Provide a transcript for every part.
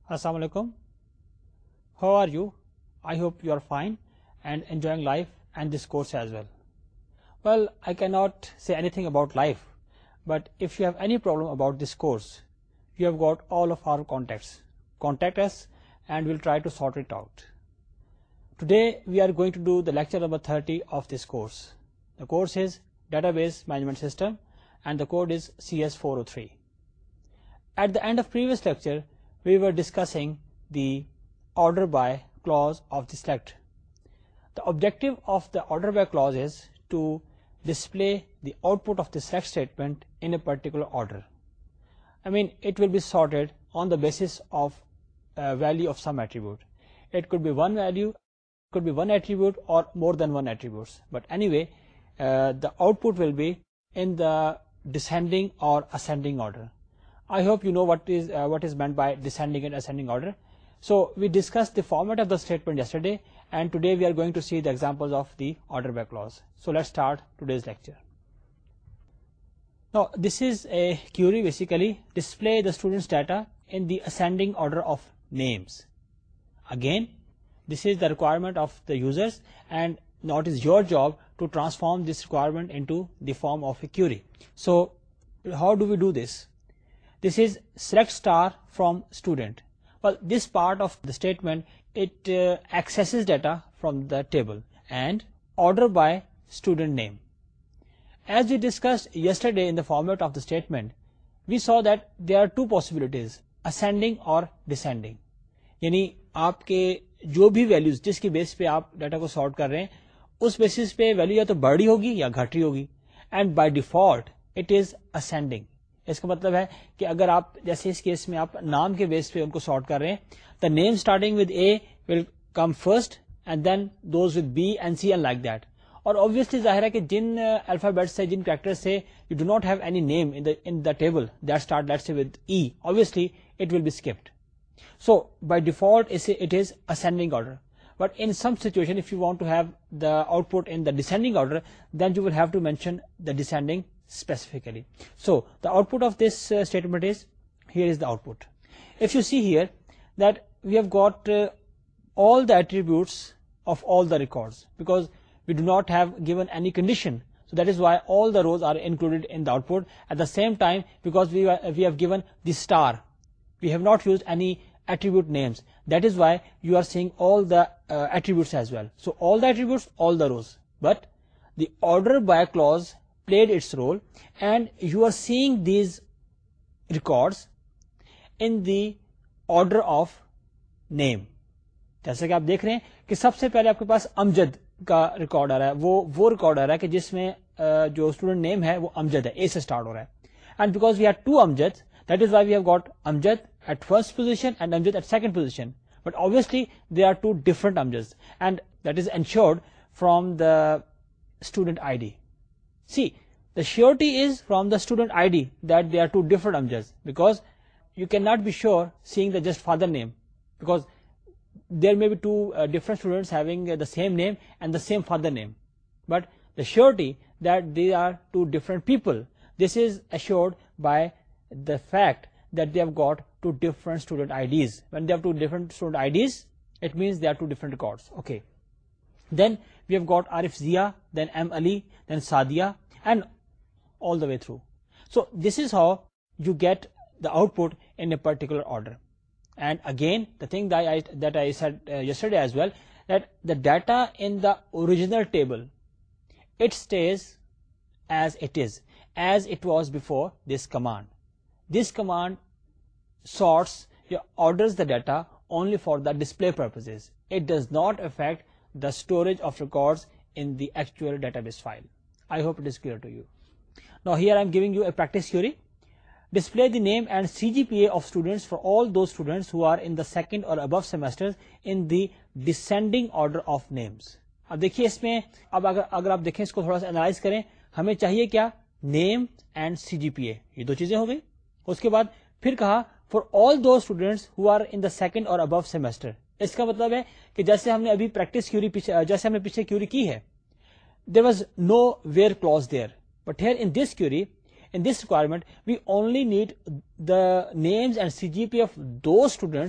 Assalamu alaikum. How are you? I hope you are fine and enjoying life and this course as well. Well, I cannot say anything about life, but if you have any problem about this course, you have got all of our contacts. Contact us and we'll try to sort it out. Today we are going to do the lecture number 30 of this course. The course is Database Management System and the code is CS403. At the end of previous lecture, we were discussing the order by clause of the select. The objective of the order by clause is to display the output of the select statement in a particular order. I mean, it will be sorted on the basis of value of some attribute. It could be one value, could be one attribute or more than one attributes. But anyway, the output will be in the descending or ascending order. I hope you know what is meant by descending and ascending order. So we discussed the format of the statement yesterday, and today we are going to see the examples of the order by clause. So let's start today's lecture. Now this is a query, basically display the students data in the ascending order of names. Again, this is the requirement of the users, and now it is your job to transform this requirement into the form of a query. So how do we do this? This is select star from student. Well, this part of the statement, it accesses data from the table and order by student name. As we discussed yesterday in the format of the statement, we saw that there are two possibilities, ascending or descending. यानी आपके जो भी values जिसकी base पे आप data को sort कर रहे हैं उस बेसिस पे वैल्यू या तो बढ़ी होगी या घटी होगी, and by default it is ascending. इसका मतलब है कि अगर आप जैसे इस केस में आप नाम के बेस पे उनको सॉर्ट कर रहे हैं, the name starting with A will come first and then those with B and C and like that. और ऑब्वियसली जाहिर है कि जिन अल्फाबेट से जिन कैरेक्टर्स से you do not have any name in the table that start let's say with E, obviously it will be skipped. So by default it is ascending order, but in some situation if you want to have the output in the descending order, then you will have to mention the descending specifically. So the output of this statement is, here is the output. If you see here that we have got all the attributes of all the records, because we do not have given any condition, so that is why all the rows are included in the output. At the same time, because we have given the star, we have not used any attribute names, that is why you are seeing all the attributes as well. So all the attributes, all the rows, but the order by clause played its role, and you are seeing these records in the order of name. जैसे कि आप देख रहे हैं कि सबसे पहले आपके पास अमजद का रिकॉर्ड आ रहा है, वो रिकॉर्ड आ रहा है कि जिसमें जो स्टूडेंट नेम है वो अमजद है, ए से स्टार्ट हो रहा है. And because we have to Amjad, that is why we have got Amjad at first position and Amjad at second position. But obviously they are two different Amjads, and that is ensured from the student ID. See, the surety is from the student ID that they are two different Amjads, because you cannot be sure seeing the just father name, because there may be two different students having the same name and the same father name. But the surety that they are two different people, this is assured by the fact that they have got two different student IDs. When they have two different student IDs, it means they are two different records. Okay. Then we have got Arif Zia, then M Ali, then Sadia, and all the way through. So this is how you get the output in a particular order. And again, the thing that I said yesterday as well, that the data in the original table, it stays as it is, as it was before this command. This command sorts, orders the data only for the display purposes. It does not affect the storage of records in the actual database file. I hope it is clear to you. Now here I am giving you a practice query. Display the name and CGPA of students for all those students who are in the second or above semesters in the descending order of names. अब देखिए इसमें, अब अगर आप देखें इसको थोड़ा सा एनालाइज करें, हमें चाहिए क्या, नेम एंड CGPA, ये दो चीजें हो गई. उसके बाद फिर कहा for all those students who are in the second और अबव सेमेस्टर. इसका मतलब है कि जैसे हमने अभी प्रैक्टिस क्यूरी जैसे हमने पीछे क्यूरी की है, there was no where clause there, but here in this query, in this requirement we only need the names and CGPA of those students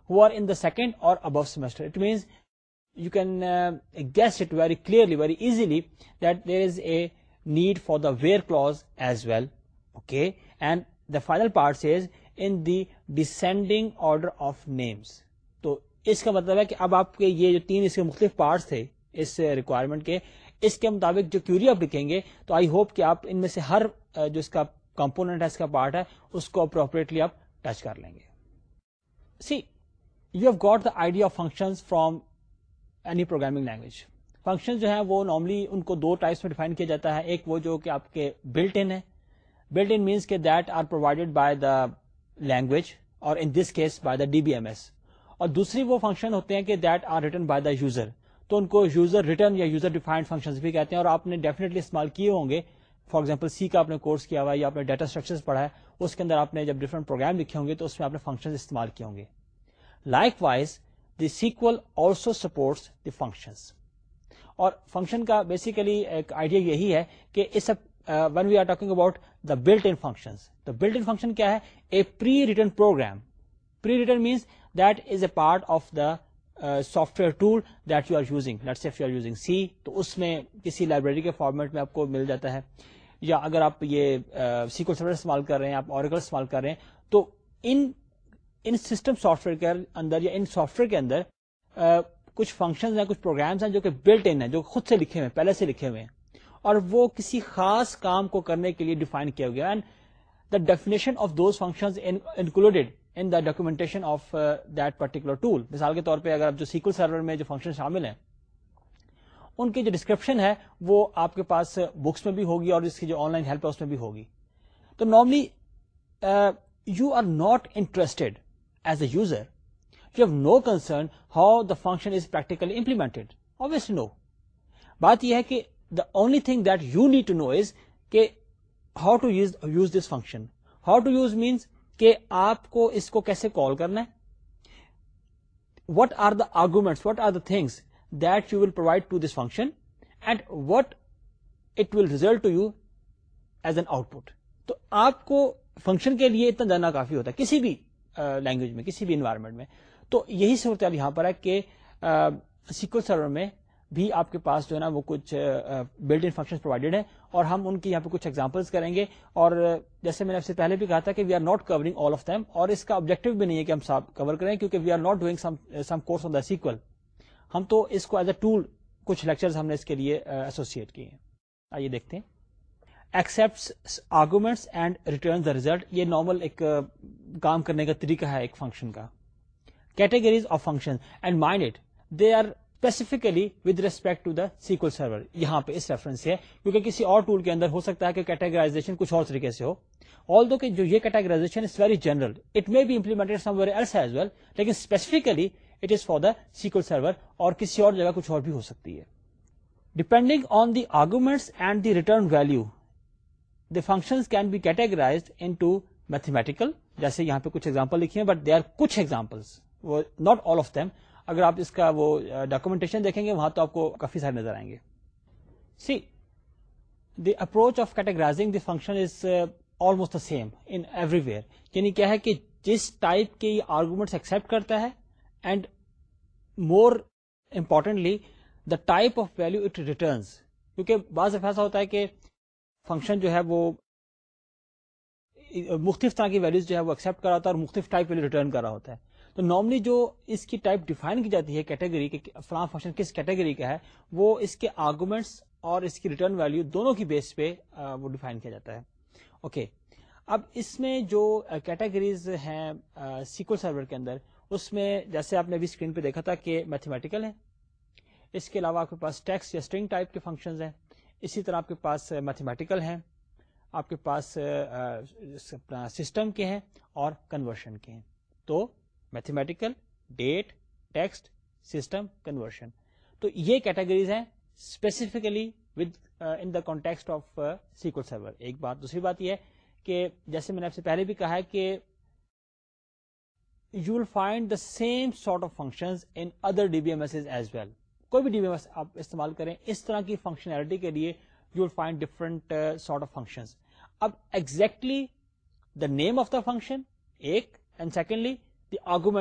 who are in the second or above semester. It means you can guess it very clearly, very easily, that there is a need for the where clause as well. Okay, and the final part says in the descending order of names. تو اس کا مطلب ہے کہ اب آپ کے یہ جو تین اس کے مختلف پارٹس تھے اس ریکوائرمنٹ کے، اس کے مطابق جو کیوری آپ لکھیں گے تو آئی ہوپ کہ آپ ان میں سے ہر جو اس کا کمپوننٹ ہے، اس کا پارٹ ہے، اس کو اپروپریٹلی آپ ٹچ کر لیں گے. So you have got the idea of functions from any programming language. Function جو ہیں وہ نارملی ان کو دو ٹائپس میں ڈیفائن کیا جاتا ہے. ایک وہ جو کہ آپ کے بلٹ ان ہے. بلٹ ان مینس کہ that are provided by the language اور in this case by the DBMS. اور دوسری وہ فنکشن ہوتے ہیں کہ that are written by the user. تو ان کو یوزر ریٹن یا یوزر ڈیفائنڈ فنکشنز بھی کہتے ہیں، اور آپ نے ڈیفینیٹلی استعمال کیے ہوں گے. فار ایگزامپل سی کا آپ نے کورس کیا ہوا ہے یا آپ نے ڈیٹا اسٹرکچرز پڑھا ہے، اس کے اندر آپ نے جب ڈفرنٹ پروگرام لکھے ہوں گے تو اس میں آپ نے فنکشنز استعمال کیے ہوں گے. Likewise the SQL also supports the functions. اور فنکشن کا بیسیکلی ایک آئیڈیا یہی ہے کہ اس when we are talking about the built-in functions, the built-in function کیا ہے؟ a pre-written program. Pre-written means that is a part of the software tool that you are using. Let's say if you are using C, تو اس میں کسی library کے format میں آپ کو مل جاتا ہے، یا اگر آپ یہ SQL سرور استعمال کر رہے ہیں، آپ Oracle استعمال کر رہے ہیں، تو ان سسٹم سافٹ ویئر کے اندر یا ان سافٹ ویئر کے اندر کچھ فنکشنز ہیں، کچھ پروگرامز ہیں جو کہ بلٹ ان ہیں، جو خود سے لکھے ہوئے ہیں، پہلے سے لکھے ہوئے ہیں، اور وہ کسی خاص کام کو کرنے کے لیے ڈیفائن کیا گیا. And the definition of those functions included in the documentation of that particular tool. مثال کے طور پہ اگر آپ جو SQL سرور میں جو فنکشن شامل ہیں ان کی جو ڈسکرپشن ہے وہ آپ کے پاس بکس میں بھی ہوگی اور اس کی جو آن لائن ہیلپ ہے اس میں بھی ہوگی. تو normally you are not interested as a user, you have no concern how the function is practically implemented. obviously no. بات یہ ہے کہ the only thing that you need to know is کہ how to use this function. How to use means کہ آپ کو اس کو کیسے کال کرنا ہے. What are the arguments, what are the things that you will provide to this function and what it will result to you as an output. تو آپ کو فنکشن کے لیے اتنا جاننا کافی ہوتا ہے کسی بھی لینگویج میں، کسی بھی انوائرمنٹ میں. تو یہی صورتحال یہاں پر ہے کہ SQL سرور میں بھی آپ کے پاس جو ہے نا وہ کچھ بلٹ ان فنکشن پرووائڈیڈ ہیں، اور ہم ان کی یہاں پہ کچھ ایگزامپلس کریں گے. اور جیسے میں نے آپ سے پہلے بھی کہا تھا کہ we are not covering all of them, اور اس کا آبجیکٹو بھی نہیں ہے کہ ہم سب کور کریں، کیونکہ we are not doing some course on the SQL. ہم تو اس کو ایز اے ٹول کچھ لیکچرز ہم نے اس کے لیے ایسوسیٹ کیے ہیں. آئیے دیکھتے ہیں. Accepts arguments and return the result. یہ نارمل ایک کام کرنے کا طریقہ ہے ایک فنکشن کا. Categories of function and mind it they are specifically with respect to the SQL server. یہاں پہ اس ریفرنس سے ہے، کیونکہ کسی اور ٹول کے اندر ہو سکتا ہے کہ کیٹیگرائزیشن کچھ اور طریقے سے ہو. although کہ جو یہ categorization is very general, it may be implemented somewhere else as well, لیکن specifically it is for the SQL server, اور کسی اور جگہ کچھ اور بھی ہو سکتی ہے. Depending on the arguments and the return value the functions can be categorized into mathematical. جیسے یہاں پہ کچھ ایگزامپل لکھی ہیں، بٹ دے آر کچھ examples, not all of them. اگر آپ اس کا وہ ڈاکومنٹیشن دیکھیں گے وہاں تو آپ کو کافی سارے نظر آئیں گے. See the approach of categorizing the function is almost the same in everywhere. یعنی کیا ہے کہ جس ٹائپ کے یہ آرگومنٹس ایکسپٹ کرتا ہے، and more importantly the type of value it returns. کیونکہ بعض دفعہ ایسا ہوتا ہے کہ فنکشن جو ہے وہ مختلف طرح کی ویلیوز جو ہے وہ ایکسپٹ کر رہا ہوتا ہے اور مختلف ٹائپ ویلیو ریٹرن کر رہا ہوتا ہے. تو نارملی جو اس کی ٹائپ ڈیفائن کی جاتی ہے کیٹیگری کہ فلاں فنکشن کس کیٹیگری کا ہے، وہ اس کے آرگومنٹس اور اس کی ریٹرن ویلیو دونوں کی بیس پہ وہ ڈیفائن کیا جاتا ہے. اوکے، اب اس میں جو کیٹیگریز ہیں SQL سرور کے اندر، اس میں جیسے آپ نے ابھی اسکرین پہ دیکھا تھا کہ میتھمیٹیکل ہے. اس کے علاوہ آپ کے پاس ٹیکسٹ یا اسٹرنگ ٹائپ کے فنکشنز ہیں. اسی طرح آپ کے پاس میتھمیٹیکل ہیں، آپ کے پاس سسٹم کے ہیں اور کنورشن کے ہیں. تو mathematical, date, text, system, conversion. تو یہ کیٹیگریز ہیں specifically with in the context of SQL server. ایک بات. دوسری بات یہ ہے کہ جیسے میں نے آپ سے پہلے بھی کہا ہے کہ you will find the same sort of functions in other DBMS as well. کوئی بھی DBMS آپ استعمال کریں اس طرح کی فنکشنالٹی کے لیے you will find different sort of functions. اب exactly the name of the function ایک، and secondly the argument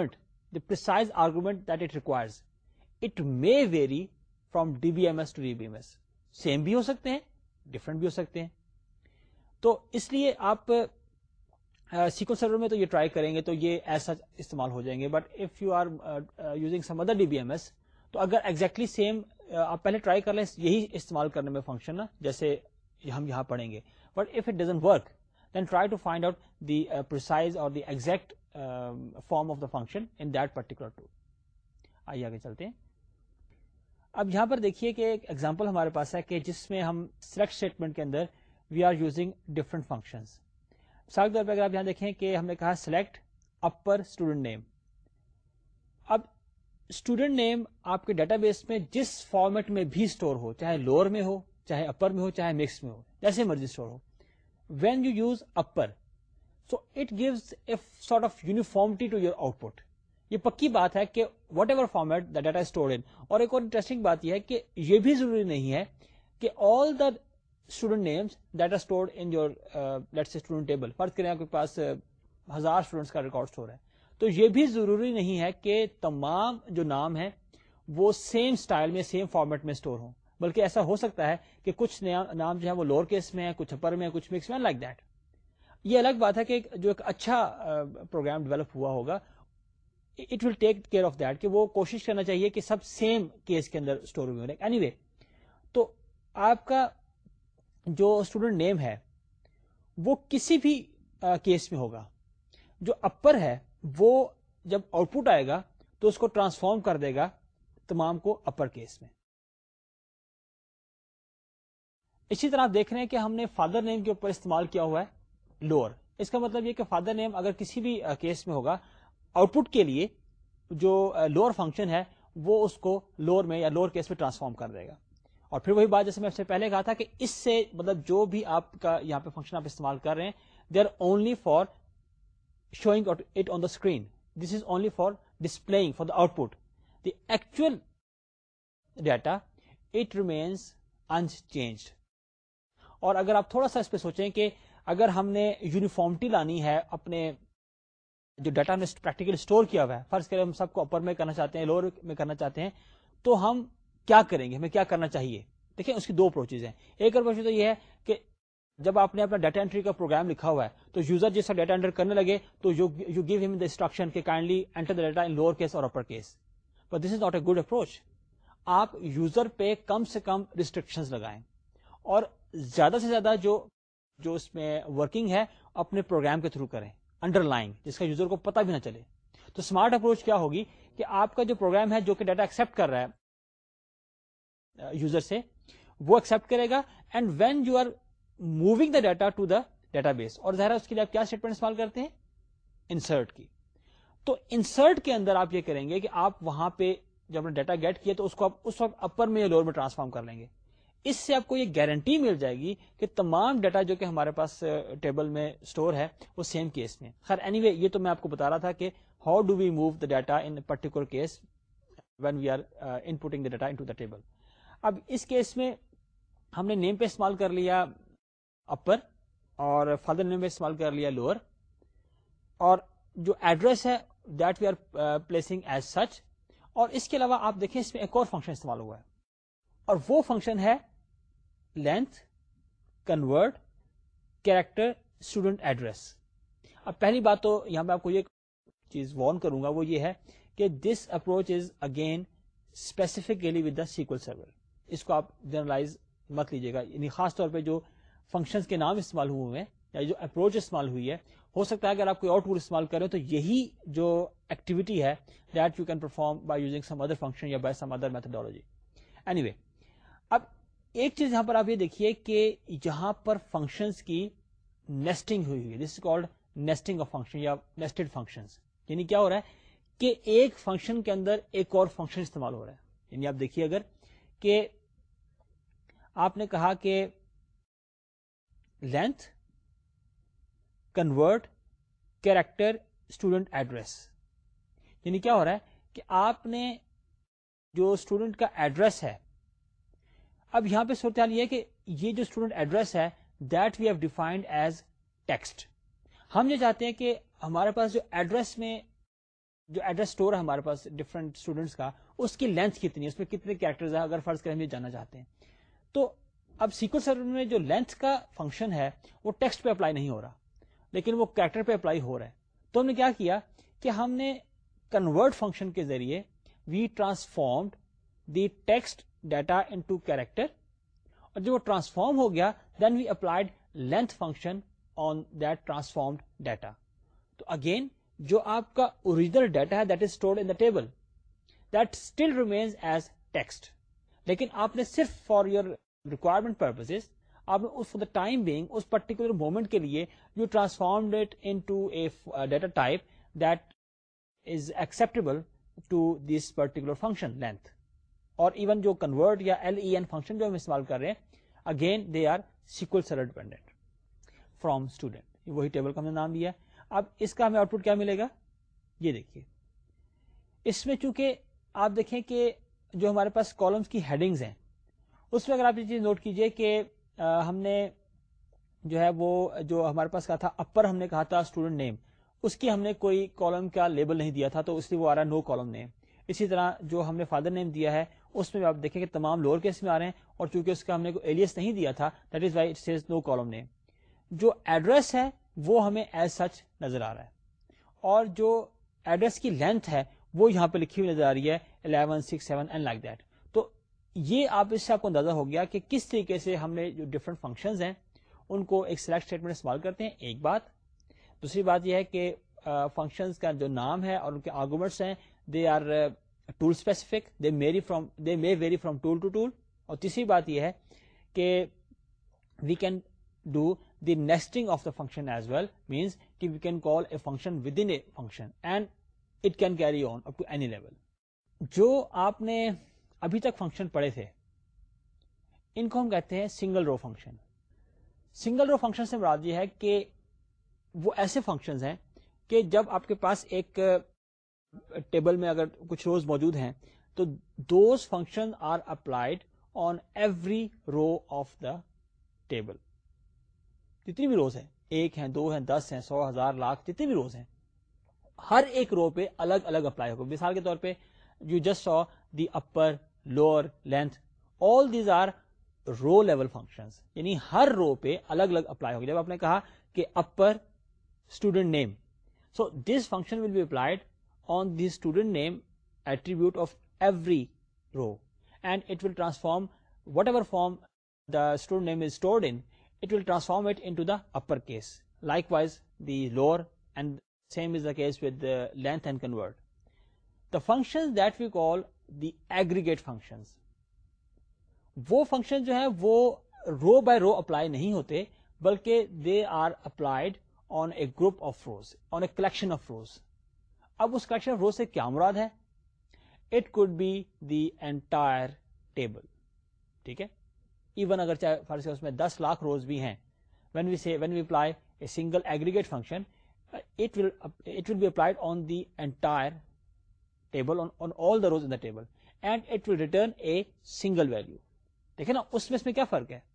the precise argument that it requires. It may vary from DBMS to DBMS. Same بھی ہو سکتے ہیں, different بھی ہو سکتے ہیں. تو اس لیے آپ سیکول سرور میں تو یہ ٹرائی کریں گے تو یہ ایسا استعمال ہو جائیں گے. But if you are using some other DBMS, تو اگر ایگزیکٹلی سیم آپ پہلے ٹرائی کر لیں یہی استعمال کرنے میں فنکشن نا, جیسے ہم یہاں پڑھیں گے. But if it doesn't work then try to find out the precise or the exact form of the function in that particular tool. آئیے آگے چلتے ہیں. اب یہاں پر دیکھیے کہ ایک ایگزامپل ہمارے پاس ہے کہ جس میں ہم سلیکٹ اسٹیٹمنٹ کے اندر we are using different functions. مثال کے طور پہ اگر آپ یہاں دیکھیں کہ ہم نے کہا سلیکٹ اپر اسٹوڈنٹ نیم. اب اسٹوڈنٹ نیم آپ کے ڈیٹا بیس میں جس فارمیٹ میں بھی اسٹور ہو, چاہے لوور میں ہو, چاہے اپر میں ہو, چاہے مکس میں ہو, جیسے مرضی اسٹور ہو. When you use upper, so it gives a sort of uniformity to your output. یہ پکی بات ہے کہ whatever format the data stored in. اور ایک اور انٹرسٹنگ بات یہ ہے کہ یہ بھی ضروری نہیں ہے کہ all the student names that are stored in your let's say student table. فرض کریں آپ کے پاس 1000 اسٹوڈنٹس کا ریکارڈ اسٹور ہے, تو یہ بھی ضروری نہیں ہے کہ تمام جو نام ہیں وہ سیم اسٹائل میں, سیم فارمیٹ میں اسٹور ہوں. بلکہ ایسا ہو سکتا ہے کہ کچھ نام جو ہے وہ لوور کیس میں ہے, کچھ اپر میں ہے, کچھ مکس میں, لائک دیٹ. یہ الگ بات ہے کہ جو ایک اچھا پروگرام ڈیولپ ہوا ہوگا it will take care of that, کہ وہ کوشش کرنا چاہیے کہ سب سیم کیس کے اندر اسٹور ہوئے. اینی وے, تو آپ کا جو اسٹوڈنٹ نیم ہے وہ کسی بھی کیس میں ہوگا. جو اپر ہے وہ جب آؤٹ پٹ آئے گا تو اس کو ٹرانسفارم کر دے گا تمام کو اپر کیس میں. اسی طرح آپ دیکھ رہے ہیں کہ ہم نے فادر نیم کے اوپر استعمال کیا ہوا ہے لوور. اس کا مطلب یہ کہ فادر نیم اگر کسی بھی کیس میں ہوگا, آؤٹ پٹ کے لیے جو لوور فنکشن ہے وہ اس کو لوور میں یا لوور کیس میں ٹرانسفارم کر دے گا. اور پھر وہی بات جیسے میں آپ سے پہلے کہا تھا کہ اس سے مطلب جو بھی آپ کا یہاں پہ فنکشن آپ استعمال کر رہے ہیں they are only for showing it on the screen. This is only for displaying for the output. The actual data it remains unchanged. اور اگر آپ تھوڑا سا اس پہ سوچیں کہ اگر ہم نے یونیفارمٹی لانی ہے اپنے جو ڈیٹا ہم نے پریکٹیکل اسٹور کیا ہوا ہے, فرض کریں ہم سب کو اپر میں کرنا چاہتے ہیں, لوور میں کرنا چاہتے ہیں, تو ہم کیا کریں گے, ہمیں کیا کرنا چاہیے؟ دیکھیں اس کی دو اپروچز ہیں. ایک اپروچ تو یہ ہے کہ جب آپ نے اپنا ڈیٹا انٹری کا پروگرام لکھا ہوا ہے تو یوزر جیسا ڈیٹا انٹر کرنے لگے تو یو گیو ہم دا انسٹرکشن کہ kindly enter the data in lower case اور upper case. But this is not a good approach. آپ یوزر پہ کم سے کم ریسٹرکشنز لگائیں اور زیادہ سے زیادہ جو اس میں ورکنگ ہے اپنے پروگرام کے تھرو کریں, انڈر لائن, جس کا یوزر کو پتا بھی نہ چلے. تو اسمارٹ اپروچ کیا ہوگی کہ آپ کا جو پروگرام ہے جو کہ ڈیٹا ایکسپٹ کر رہا ہے یوزر سے, وہ ایکسپٹ کرے گا and when you are moving the data to the database. اور ظاہر اس کے لیے آپ کیا اسٹیٹمنٹ استعمال کرتے ہیں؟ انسرٹ کی. تو انسرٹ کے اندر آپ یہ کریں گے کہ آپ وہاں پہ جب آپ نے ڈیٹا گیٹ کیا تو اس کو آپ اس وقت اپر میں یا لوور میں ٹرانسفارم کر لیں گے. اس سے آپ کو یہ گارنٹی مل جائے گی کہ تمام ڈیٹا جو کہ ہمارے پاس ٹیبل میں اسٹور ہے وہ سیم کیس میں. خیر اینی وے, یہ تو میں آپ کو بتا رہا تھا کہ how do we move the data in particular case when we are inputting the data into the table. اب اس کیس میں ہم نے نیم پہ استعمال کر لیا اپر اور فادر نیم پہ استعمال کر لیا لوور, اور جو ایڈریس ہے that we are placing as such. اور اس کے علاوہ آپ دیکھیں اس میں ایک اور فنکشن استعمال ہوا ہے اور وہ فنکشن ہے length convert character student address. اب پہلی بات تو یہاں پہ آپ کو یہ چیز وارن کروں گا وہ یہ ہے کہ this approach is again specifically with the SQL server. اس کو آپ جنرلائز مت لیجیے گا, یعنی خاص طور پہ جو فنکشنز کے نام استعمال ہوئے ہیں یا جو اپروچ استعمال ہوئی ہے, ہو سکتا ہے اگر آپ کوئی اور ٹول استعمال کریں تو یہی جو ایکٹیویٹی ہے that you can perform by using some other function یا by some other methodology. Anyway, اب ایک چیز یہاں پر آپ یہ دیکھیے کہ یہاں پر فنکشنز کی نیسٹنگ ہوئی ہے. This is called nesting of function یا نیسٹڈ فنکشنز. یعنی کیا ہو رہا ہے کہ ایک فنکشن کے اندر ایک اور فنکشن استعمال ہو رہا ہے. یعنی آپ دیکھیے اگر کہ آپ نے کہا کہ length convert character student address, یعنی کیا ہو رہا ہے کہ آپ نے جو اسٹوڈنٹ کا ایڈریس ہے, اب یہاں پہ صورتحال یہ ہے کہ یہ جو اسٹوڈنٹ ایڈریس ہے that we have defined as text. ہم یہ چاہتے ہیں کہ ہمارے پاس جو ایڈریس میں جو ایڈریس اسٹور ہے ہمارے پاس ڈفرنٹ اسٹوڈنٹس کا, اس کی لینتھ کتنی ہے, اس میں کتنے کیریکٹرز ہیں, اگر فرض کریں ہم یہ جاننا چاہتے ہیں. تو اب سیکوینس سرور میں جو لینتھ کا فنکشن ہے وہ ٹیکسٹ پہ اپلائی نہیں ہو رہا, لیکن وہ کیریکٹر پہ اپلائی ہو رہا ہے. تو ہم نے کیا کیا کہ ہم نے کنورٹ فنکشن کے ذریعے we transformed the text data into character, اور جب وہ ٹرانسفارم ہو گیا then we applied length function on that transformed data. تو اگین جو آپ کا اوریجنل ڈیٹا ہے that is stored in the table, that still remains as text, لیکن آپ نے صرف فار یور ریکوائرمنٹ پرپزز آپ نے فار دا ٹائم بینگ اس پرٹیکولر مومنٹ کے لیے you transformed it into a data type that is acceptable to this particular function length. اور ایون جو کنورٹ یا LEN فنکشن جو ہم استعمال کر رہے ہیں, again they are SQL server dependent from student, وہی ٹیبل کا ہم نے نام دیا. اب اس کا ہمیں آؤٹ پٹ کیا ملے گا, یہ دیکھیے. اس میں چونکہ آپ دیکھیں کہ جو ہمارے پاس کالمس کی ہیڈنگز ہیں اس میں اگر آپ یہ چیز نوٹ کیجئے کہ ہم نے جو ہے وہ جو ہمارے پاس کہا تھا اپر, ہم نے کہا تھا اسٹوڈنٹ نیم, اس کی ہم نے کوئی کالم کا لیبل نہیں دیا تھا, تو اس لیے وہ آ رہا ہے نو کالم نیم. اسی طرح جو ہم نے فادر نیم دیا ہے اس میں آپ دیکھیں کہ تمام لوور کیس میں آ رہے ہیں, اور چونکہ اس کا ہم نے کوئی ایلیس نہیں دیا تھا that is why it says no column name. جو ایڈریس ہے وہ ہمیں ایز سچ نظر آ رہا ہے, اور جو ایڈریس کی لینتھ ہے وہ یہاں پہ لکھی ہوئی نظر آ رہی ہے 11 6 7 اینڈ لائک دیٹ. تو یہ آپ اس سے آپ کو اندازہ ہو گیا کہ کس طریقے سے ہم نے جو ڈفرنٹ فنکشنز ہیں ان کو ایک سلیکٹ اسٹیٹمنٹ استعمال کرتے ہیں. ایک بات. دوسری بات یہ ہے کہ فنکشنز کا جو نام ہے اور ان کے آرگومنٹس ہیں they are tool specific, they may vary from tool to tool. اور تیسری بات یہ ہے کہ we can do the nesting of the function as well, means کہ we can call a function within a function and it can carry on up to any level. جو آپ نے ابھی تک فنکشن پڑھے تھے ان کو ہم کہتے ہیں single row function. Single row function سے مراد یہ ہے کہ وہ ایسے فنکشنز ہیں کہ جب آپ کے پاس ایک ٹیبل میں اگر کچھ روز موجود ہیں تو those function are applied on every row of the table. جتنی بھی روز ہیں, 1 ہیں 2 ہیں 10 ہیں 100 1000 لاکھ جتنی بھی روز ہیں, ہر ایک رو پہ الگ الگ اپلائی ہوگا. مثال کے طور پہ you just saw the upper lower length, all these are row level functions, یعنی ہر رو پہ الگ الگ اپلائی ہوگی. جب آپ نے کہا کہ upper student name, so this function will be applied on the student name attribute of every row, and it will transform whatever form the student name is stored in, it will transform it into the uppercase. Likewise the lower, and same is the case with the length and convert. The functions that we call the aggregate functions, وہ function جو ہیں وہ row by row apply نہیں ہوتے بلکہ they are applied on a group of rows, on a collection of rows. اب اس collection of روز سے کیا مراد ہے؟ It could be the entire table. ٹھیک ہے, ایون اگر چاہے فرض اس میں 10 لاکھ روز بھی ہیں, when we apply a single aggregate function, it will be applied on the entire table, on all the rows in the table, and it will return a single value. دیکھیں نا اس میں کیا فرق ہے؟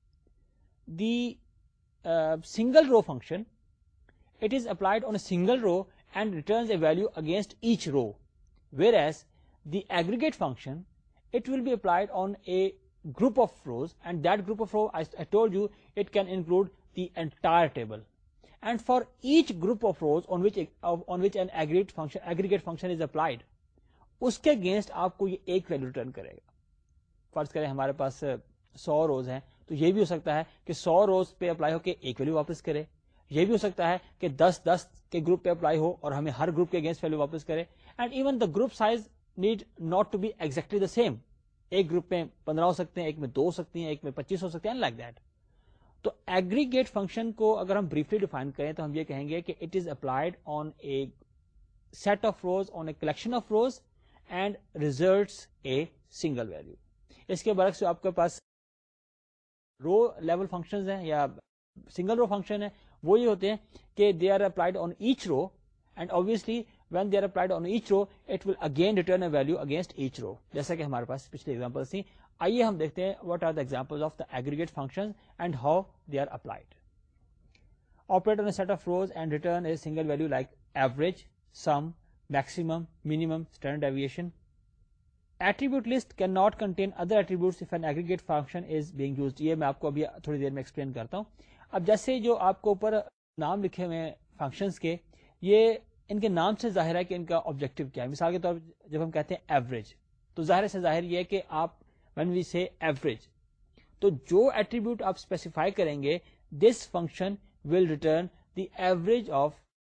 the single row function, it is applied on a single row and returns a value against each row, whereas the aggregate function, it will be applied on a group of rows, and that group of rows, I told you, it can include the entire table, and for each group of rows on which an aggregate function is applied, اس کے against آپ کو یہ ایک value return کرے گا. فرض کریں ہمارے پاس 100 روز ہیں, تو یہ بھی ہو سکتا ہے کہ 100 روز پہ اپلائی ہو کے ایک ویلو واپس کرے. یہ بھی ہو سکتا ہے کہ 10 کے گروپ پہ اپلائی ہو اور ہمیں ہر گروپ کے اگینسٹ ویلو واپس کرے. And even the group size need not to be exactly the same. ایک گروپ میں 15 ہو سکتے ہیں, ایک میں 2 ہو سکتی ہیں, ایک میں 25 ہو سکتے ہیں, لائک دیٹ. تو ایگریگیٹ فنکشن کو اگر ہم بریفلی ڈیفائن کریں تو ہم یہ کہیں گے کہ it is applied on a set of rows, on a collection of rows, and results a single value. اس کے برعکس جو آپ کے پاس رو لیول فنکشنز ہیں یا سنگل رو فنکشن ہے وہ یہ ہوتے ہیں کہ they are applied on each row, and obviously when they are applied on each row it will again return a value against each row, جیسا کہ ہمارے پاس پچھلی ایگزامپل تھی. آئیے ہم دیکھتے ہیں what are the examples of the aggregate functions and how they are applied. Operate on a set of rows and return a single value like average, sum, maximum, minimum, standard deviation. Attribute list cannot contain other attributes if an aggregate function is being used. یہ میں آپ کو ابھی تھوڑی دیر میں explain کرتا ہوں. اب جیسے جو آپ کو اوپر نام لکھے ہوئے ہیں فنکشنز کے, یہ ان کے نام سے ظاہر ہے کہ ان کا آبجیکٹو کیا ہے. مثال کے طور پر جب ہم کہتے ہیں ایوریج, تو ظاہر سے ظاہر یہ ہے کہ آپ when we say average, تو جو ایٹریبیوٹ آپ اسپیسیفائی کریں گے, this function will return the average of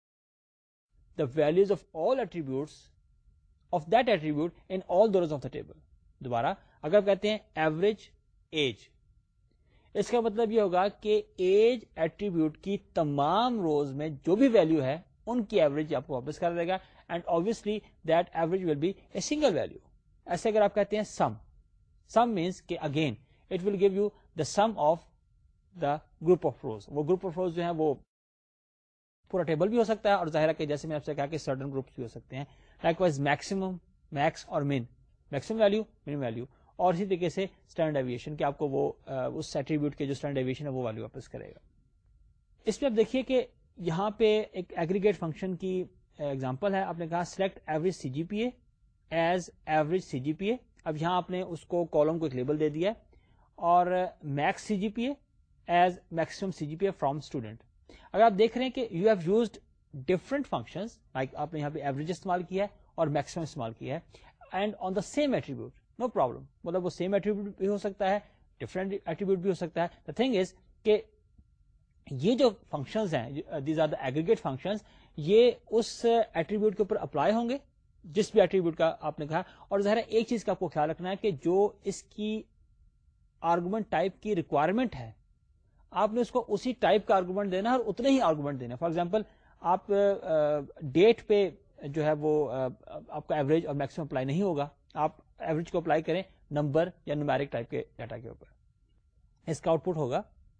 the values of all attributes of that attribute in all the rows of the table. دوبارہ اگر آپ کہتے ہیں ایوریج ایج, اس کا مطلب یہ ہوگا کہ ایج ایٹریبیوٹ کی تمام روز میں جو بھی ویلو ہے ان کی ایوریج آپ کو واپس کر دے گا, and obviously that average will be a single value. ایسے اگر آپ کہتے ہیں sum means کہ again it will give you the sum of the group of rows. وہ group of rows جو ہیں وہ پورا ٹیبل بھی ہو سکتا ہے, اور ظاہر ہے کہ جیسے میں آپ سے کہا کہ certain groups بھی ہو سکتے ہیں. Likewise maximum, max اور min, maximum value, minimum value, اور اسی طریقے سے اسٹینڈرڈ ڈیویشن کہ آپ کو وہ اس ایٹریبیوٹ کے جو اسٹینڈرڈ ڈیویشن ہے وہ ویلو واپس کرے گا. اس میں آپ دیکھیے کہ یہاں پہ ایک ایگریگیٹ فنکشن کی ایگزامپل ہے. آپ نے کہا select average C G P A as average C G P A. اب یہاں آپ نے اس کو کالم کو ایک لیبل دے دیا ہے, اور max C G P A as maximum C G P A from student. اگر آپ دیکھ رہے ہیں کہ you have used different functions, like آپ نے یہاں پہ ایوریج استعمال کیا ہے اور میکسیمم استعمال کیا ہے, and on the same attribute, no problem. مطلب وہ سیم ایٹریبیوٹ بھی ہو سکتا ہے, ڈفرنٹ ایٹریبیوٹ بھی ہو سکتا ہے. دا تھنگ از کہ یہ جو فنکشنز ہیں, these are the aggregate functions, یہ اس ایٹریبیوٹ کے اوپر اپلائی ہوں گے جس بھی ایٹریبیوٹ کا آپ نے کہا. اور ظاہر ہے ایک چیز کا آپ کو خیال رکھنا ہے کہ جو اس کی آرگومنٹ ٹائپ کی ریکوائرمنٹ ہے, آپ نے اس کو اسی ٹائپ کا آرگومنٹ دینا ہے اور اتنے ہی آرگومنٹ دینا. فار ایگزامپل آپ ڈیٹ پہ جو ہے وہ آپ کا ایوریج اور میکسیمم اپلائی نہیں ہوگا, آپ ایوریج کو اپلائی کریں نمبر یا نومیرک ٹائپ کے ڈیٹا کے اوپر. اس کا آؤٹ پٹ ہوگا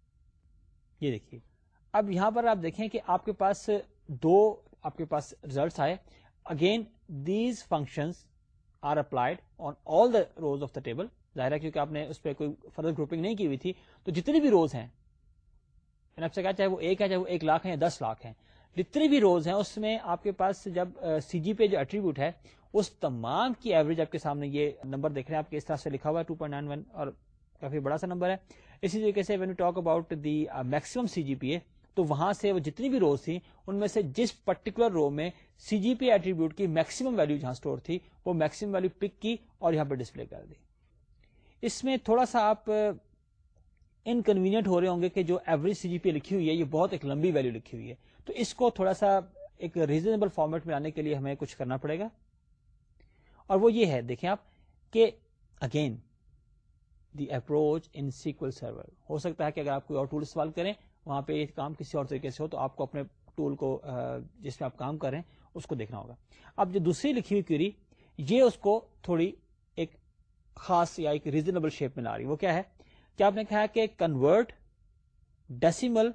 یہ دیکھیے. اب یہاں پر آپ دیکھیں کہ آپ کے پاس دو آپ کے پاس ریزلٹس آئے. Again these functions are applied on all the rows of the table. ظاہر ہے کیونکہ آپ نے اس پہ کوئی فردر گروپنگ نہیں کی ہوئی تھی, تو جتنی بھی روز ہیں, میں نے آپ سے کہا چاہے وہ ایک ہے, چاہے وہ 1 لاکھ ہے یا 10 لاکھ ہیں, جتنی بھی روز ہیں اس میں آپ کے پاس جب سی جی پہ جو ایٹریبیوٹ ہے اس تمام کی ایوریج آپ کے سامنے یہ نمبر دیکھ رہے ہیں آپ کے اس طرح سے لکھا ہوا ہے 2.91, اور کافی بڑا سا نمبر ہے. اسی طریقے سے when you talk about the maximum C G P A, تو وہاں سے وہ جتنی بھی روز تھی ان میں سے جس پرٹیکولر رو میں سی جی پی ایٹریبیوٹ کی میکسیمم ویلو جہاں اسٹور تھی وہ میکسیمم ویلو پک کی اور یہاں پہ ڈسپلے کر دی. اس میں تھوڑا سا آپ انکنوینئنٹ ہو رہے ہوں گے کہ جو ایوریج سی جی پی لکھی ہوئی ہے یہ بہت ایک لمبی ویلو لکھی ہوئی ہے, تو اس کو تھوڑا سا ایک ریزنیبل فارمیٹ میں لانے کے لیے ہمیں کچھ کرنا پڑے گا. اور وہ یہ ہے, دیکھیں آپ کہ again the approach in SQL server. ہو سکتا ہے کہ اگر آپ کوئی اور ٹول استعمال کریں وہاں پہ یہ کام کسی اور طریقے سے ہو, تو آپ کو اپنے ٹول کو جس میں آپ کام کر رہے ہیں اس کو دیکھنا ہوگا. اب جو دوسری لکھی ہوئی کیوری یہ اس کو تھوڑی ایک خاص یا ایک ریزنیبل شیپ میں لا رہی. وہ کیا ہے کہ آپ نے کہا کہ کنورٹ ڈیسیمل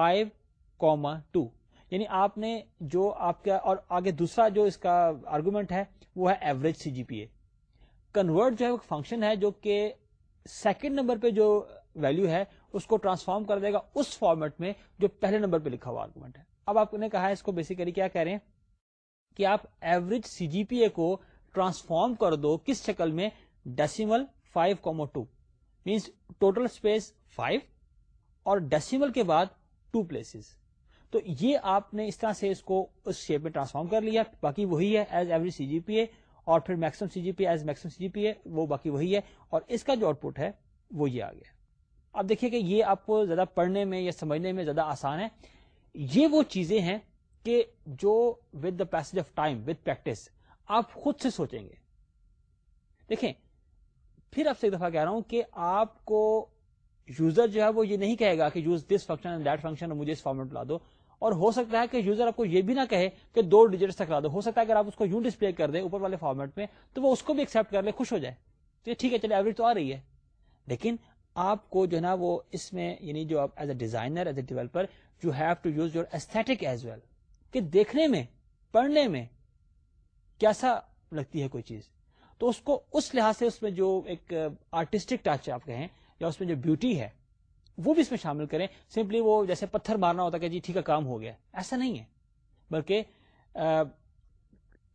5,2, یعنی آپ نے جو آپ کا, اور آگے دوسرا جو اس کا آرگومنٹ ہے وہ ہے ایوریج سی جی پی اے. کنورٹ جو ہے وہ فنکشن ہے جو کہ سیکنڈ نمبر پہ جو ویلو ہے اس کو ٹرانسفارم کر دے گا اس فارمیٹ میں جو پہلے نمبر پہ لکھا ہوا آرگومنٹ ہے. اب آپ نے کہا ہے اس کو بیسیکلی کیا کہہ رہے ہیں کہ آپ ایوریج سی جی پی اے کو ٹرانسفارم کر دو کس شکل میں, ڈیسیمل 5,2 مینس ٹوٹل اسپیس 5 اور ڈیسیمل کے بعد 2 پلیسز. تو یہ آپ نے اس طرح سے اس کو اس شیپ میں ٹرانسفارم کر لیا. باقی وہی ہے as average C G P A, اور پھر maximum C G P as maximum C G P A, وہ باقی وہی ہے. اور اس کا جو آؤٹ پٹ ہے وہ یہ آ گیا. اب دیکھیے کہ یہ آپ کو زیادہ پڑھنے میں یا سمجھنے میں زیادہ آسان ہے. یہ وہ چیزیں ہیں کہ جو with the passage of time with practice آپ خود سے سوچیں گے. دیکھیں پھر آپ سے ایک دفعہ کہہ رہا ہوں کہ آپ کو یوزر جو ہے وہ یہ نہیں کہے گا کہ use this function and that function اور مجھے اس فارمیٹ لا دو. اور ہو سکتا ہے کہ یوزر آپ کو یہ بھی نہ کہے کہ 2 ڈیجٹس تک لا دو. ہو سکتا ہے اگر آپ اس کو یوں ڈسپلے کر دیں اوپر والے فارمیٹ میں تو وہ اس کو بھی ایکسپٹ کر لے, خوش ہو جائے, تو یہ ٹھیک ہے چلے ایوریج تو آ رہی ہے. لیکن آپ کو جو ہے نا وہ اس میں یعنی جو آپ as a designer as a developer you have to use your aesthetic as well, کہ دیکھنے میں پڑھنے میں کیسا لگتی ہے کوئی چیز, تو اس کو اس لحاظ سے اس میں جو ایک آرٹسٹک ٹچ آپ کہیں یا اس میں جو بیوٹی ہے وہ بھی اس میں شامل کریں. سمپلی وہ جیسے پتھر مارنا ہوتا کہ جی ٹھیک ہے کام ہو گیا, ایسا نہیں ہے. بلکہ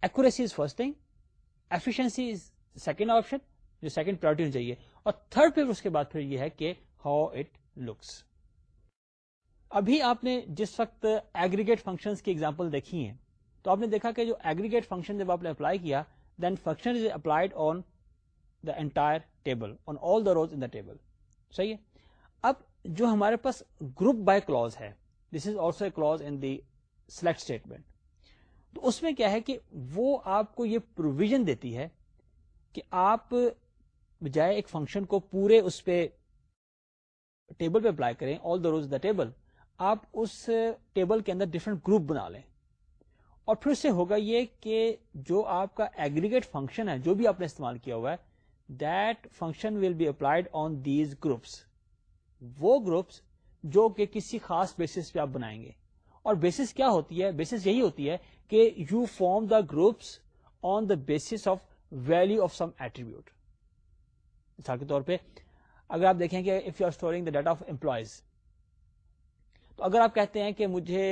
accuracy is first thing, efficiency is second option, جو سیکنڈ پرائرٹی ہونی چاہیے, اور تھرڈ پہ اس کے بعد پھر یہ ہے کہ ہاؤ اٹ لکس. ابھی آپ نے جس وقت ایگریگیٹ فنکشنز کی ایگزامپل دیکھی ہیں تو آپ نے دیکھا کہ جو ایگریگیٹ فنکشن جب آپ نے اپلائی کیا, then function is applied on the entire table, on all the rows in the table. صحیح ہے. اب جو ہمارے پاس گروپ بائی کلوز ہے, this is also a clause in the select statement, تو اس میں کیا ہے کہ وہ آپ کو یہ پروویژن دیتی ہے کہ آپ بجائے ایک فنکشن کو پورے اس پہ ٹیبل پہ اپلائی کریں, آل دا روز دا ٹیبل, آپ اس ٹیبل کے اندر ڈفرنٹ گروپ بنا لیں, اور پھر سے ہوگا یہ کہ جو آپ کا ایگریگیٹ فنکشن ہے جو بھی آپ نے استعمال کیا ہوا ہے, that function will be applied on these groups, وہ گروپس جو کہ کسی خاص بیسس پہ آپ بنائیں گے. اور بیسس کیا ہوتی ہے؟ بیسس یہی ہوتی ہے کہ you form the groups on the basis of value of some attribute. مثال کے طور پہ اگر آپ دیکھیں کہ if you are storing the data of employees, تو اگر آپ کہتے ہیں کہ مجھے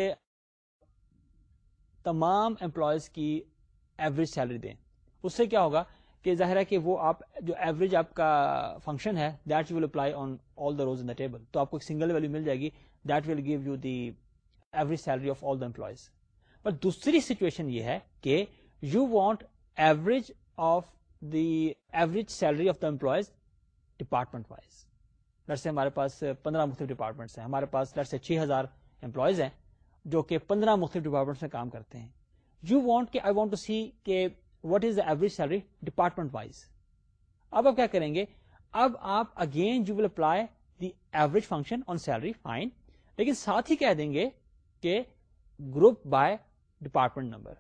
تمام امپلائیز کی ایوریج سیلری دیں, اس سے کیا ہوگا کہ ظاہر ہے کہ وہ آپ جو ایوریج آپ کا فنکشن ہے that will apply on all the rows in the table, تو آپ کو ایک سنگل ویلو مل جائے گی, that will give you the average salary of all the employees. پر دوسری سچویشن یہ ہے کہ you want average of the average salary of the employees department wise. لڑ سے ہمارے پاس 15 مختلف ڈپارٹمنٹس ہیں, ہمارے پاس لڑ سے 6000 امپلائیز ہیں جو کہ 15 مختلف ڈپارٹمنٹس میں کام کرتے ہیں. یو وانٹ کہ آئی وانٹ ٹو سی کہ what is the average salary department wise. اب آپ کیا کریں گے؟ اب آپ again you will apply the average function on salary, fine, لیکن ساتھ ہی کہہ دیں گے کہ گروپ بائی ڈپارٹمنٹ نمبر.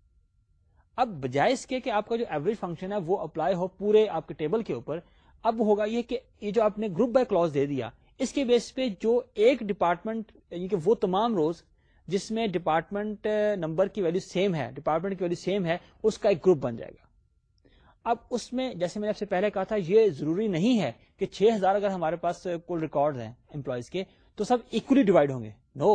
اب بجائے اس کے کہ آپ کا جو ایوریج فنکشن ہے وہ اپلائی ہو پورے آپ کے ٹیبل کے اوپر, اب ہوگا یہ کہ یہ جو آپ نے گروپ بائی کلوز دے دیا, اس کے بیس پہ جو ایک ڈپارٹمنٹ یعنی کہ وہ تمام روز جس میں ڈپارٹمنٹ نمبر کی ویلو سیم ہے, ڈپارٹمنٹ کی ویلو سیم ہے, اس کا ایک گروپ بن جائے گا. اب اس میں جیسے میں نے آپ سے پہلے کہا تھا, یہ ضروری نہیں ہے کہ 6000 اگر ہمارے پاس کل ریکارڈ ہیں امپلائیز کے تو سب اکولی ڈیوائڈ ہوں گے. No,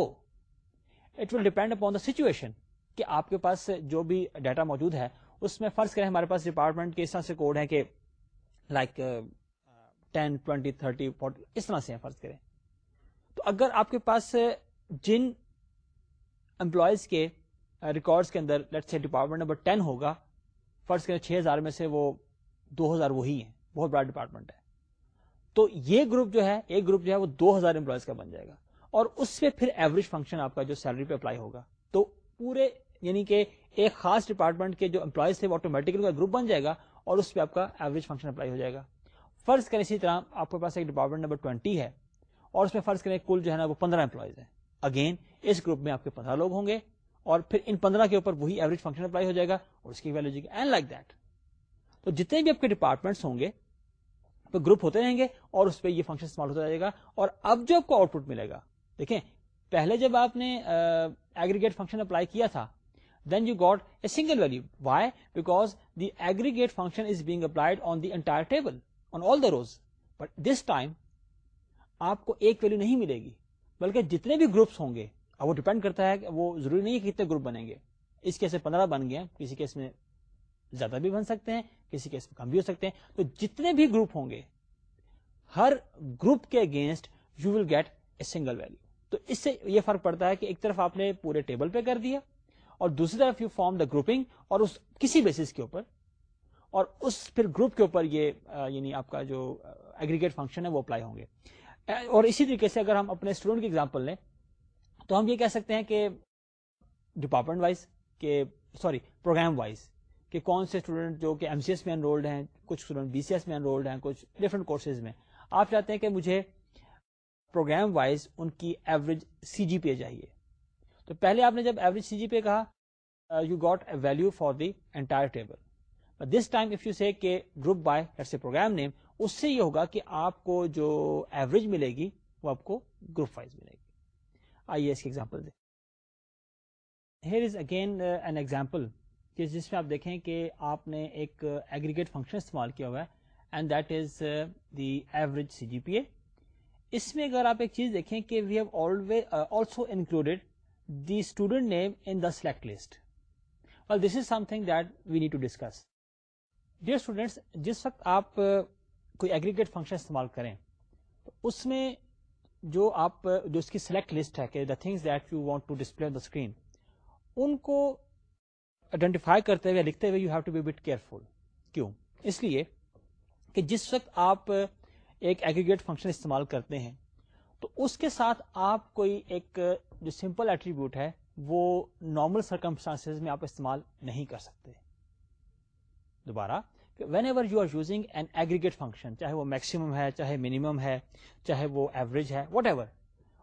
it will depend upon the situation کہ آپ کے پاس جو بھی ڈیٹا موجود ہے اس میں فرض کریں ہمارے پاس ڈپارٹمنٹ کے اس طرح سے کوڈ ہے کہ لائک 10, 20, 30, 40 اس طرح سے فرض کریں. تو اگر آپ کے پاس جن امپلائیز کے ریکارڈز کے اندر لیٹس سے ڈپارٹمنٹ نمبر 10 ہوگا, فرض کریں 6000 میں سے وہ 2000 وہی ہیں, بہت بڑا ڈپارٹمنٹ ہے, تو یہ گروپ جو ہے, ایک گروپ جو ہے وہ 2000 امپلائیز کا بن جائے گا, اور اس پہ پھر ایوریج فنکشن آپ کا جو سیلری پہ اپلائی ہوگا. تو پورے یعنی کہ ایک خاص ڈپارٹمنٹ کے جو امپلائیز تھے وہ آٹومیٹکلی گروپ بن جائے گا اور اس پہ آپ کا ایوریج فنکشن اپلائی ہو جائے گا. فرض کریں اسی طرح آپ کے پاس ایک ڈپارٹمنٹ نمبر 20 ہے اور اس میں فرض کریں کل جو ہے نا وہ 15 امپلائیز ہیں. اگین اس گروپ میں آپ کے 15 لوگ ہوں گے اور پھر ان 15 کے اوپر وہی ایوریج فنکشن اپلائی ہو جائے گا اور اس کی ویلو جائے گی, اینڈ لائک دیٹ. تو جتنے بھی آپ کے ڈپارٹمنٹس ہوں گے تو گروپ ہوتے رہیں گے اور اس پہ یہ فنکشن استعمال ہوتا جائے گا. اور اب جو آپ کو آؤٹ پٹ ملے گا, دیکھیں پہلے جب آپ نے ایگریگیٹ فنکشن اپلائی کیا تھا then you got a single value. Why? Because the aggregate function is being applied on the entire table, on all the rows. But this time آپ کو ایک ویلو نہیں ملے گی بلکہ جتنے بھی گروپس ہوں گے, اب وہ ڈیپینڈ کرتا ہے کہ وہ ضروری نہیں ہے کہ کتنے گروپ بنیں گے. اس کیس میں 15 بن گئے, کسی کیس میں زیادہ بھی بن سکتے ہیں, کسی کیس میں کم بھی ہو سکتے ہیں. تو جتنے بھی گروپ ہوں گے ہر گروپ کے against you will get a single value. تو اس سے یہ فرق پڑتا ہے کہ ایک طرف آپ نے پورے ٹیبل پہ کر دیا اور دوسری طرف یو فارم دا گروپنگ اور اس کسی بیسس کے اوپر, اور اس پھر گروپ کے اوپر یہ یعنی آپ کا جو ایگریگیٹ فنکشن ہے وہ اپلائی ہوں گے. اور اسی طریقے سے اگر ہم اپنے اسٹوڈنٹ کی ایگزامپل لیں تو ہم یہ کہہ سکتے ہیں کہ ڈپارٹمنٹ وائز کہ پروگرام وائز کہ کون سے اسٹوڈنٹ جو کہ MCS میں انرولڈ ہیں, کچھ اسٹوڈنٹ BCS میں انرولڈ ہیں, کچھ ڈفرنٹ کورسز میں. آپ چاہتے ہیں کہ مجھے پروگرام وائز ان کی ایوریج CGPA چاہیے. تو پہلے آپ نے جب ایوریج CGPA کہا you got a value for the entire table. This time if you say کہ group by let's say programme name, اس سے یہ ہوگا کہ آپ کو جو ایوریج ملے گی وہ آپ کو گروپ وائز ملے گی. آئیے اس کی ایگزامپل دیں. Here is again an example جس میں آپ دیکھیں کہ آپ نے ایک ایگریگیٹ فنکشن استعمال کیا ہوا ہے and that is the average CGPA. اس میں اگر آپ ایک چیز دیکھیں کہ we have also included the student name in the select list. Well, this is something that we need to discuss. Dear students, جس وقت آپ کوئی ایگریگیٹ فنکشن استعمال کریں تو اس میں جو اس کی سلیکٹ لسٹ ہے کہ the things that you want to display on the screen, ان کو آئیڈینٹیفائی کرتے ہوئے لکھتے ہوئے you have to be bit careful. کیوں؟ اس لیے کہ جس وقت آپ ایک ایگریگیٹ فنکشن استعمال کرتے ہیں تو اس کے ساتھ آپ کوئی ایک جو سمپل ایٹریبیوٹ ہے وہ نارمل سرکمسٹانسز میں آپ استعمال نہیں کر سکتے. دوبارہ، whenever you are using an aggregate function, چاہے وہ میکسیمم ہے، چاہے منیمم ہے، چاہے وہ ایوریج ہے، واٹ ایور،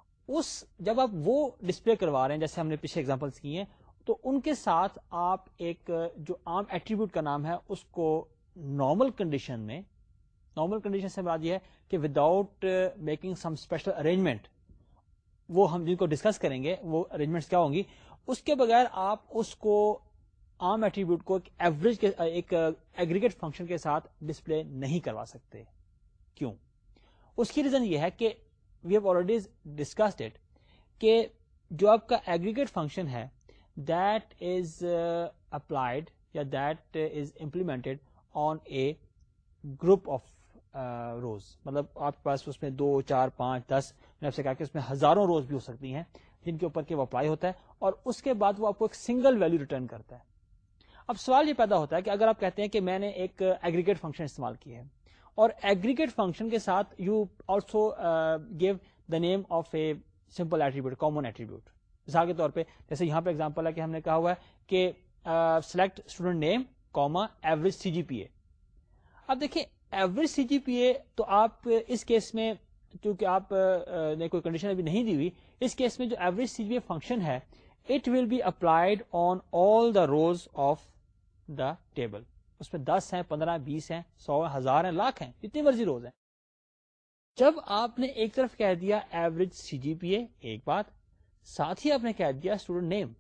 جب آپ وہ ڈسپلے کروا رہے ہیں جیسے ہم نے پیچھے ایگزامپلس کی ہیں، تو ان کے ساتھ آپ ایک جو عام ایٹریبیوٹ کا نام ہے اس کو نارمل کنڈیشن میں، نارمل کنڈیشن سے مراد یہ ہے کہ without making some special arrangement, وہ ہم جن کو ڈسکس کریں گے وہ ارینجمنٹس کیا ہوں گی، اس کے بغیر آپ اس کو عام ایٹریبیوٹ کو ایک ایوریج کے ایک ایگریگیٹ فنکشن کے ساتھ ڈسپلے نہیں کروا سکتے. کیوں؟ اس کی ریزن یہ ہے کہ we have already discussed it کہ جو آپ کا ایگریگیٹ فنکشن ہے دیٹ از اپلائڈ یا that is implemented on a group of rows. مطلب آپ کے پاس اس میں 2 4 5 10، میں آپ سے کہا کہ اس میں ہزاروں روز بھی ہو سکتی ہیں جن کے اوپر کہ وہ اپلائی ہوتا ہے، اور اس کے بعد وہ آپ کو ایک سنگل ویلو ریٹرن کرتا ہے. اب سوال یہ پیدا ہوتا ہے کہ اگر آپ کہتے ہیں کہ میں نے ایک ایگریگیٹ فنکشن استعمال کی ہے اور ایگریگیٹ فنکشن کے ساتھ you also give the name of a simple attribute, common attribute. مثال کے طور پہ جیسے یہاں پہ ایگزامپل ہے کہ ہم نے کہا ہوا ہے کہ select student name comma average C G P A. اب دیکھیں average C G P A تو آپ اس کیس میں چونکہ آپ نے کوئی کنڈیشن ابھی نہیں دی ہوئی، اس کیس میں جو average C G P A function ہے it will be applied on all the rows of the table. اس میں 10 ہیں، 15 20 ہیں، 100 ہیں، 1000 ہیں، لاکھ ہیں، جتنی مرضی روز ہیں. جب آپ نے ایک طرف کہہ دیا ایوریج سی جی پی اے ایک بات، ساتھ ہی آپ نے کہہ دیا اسٹوڈنٹ نیم.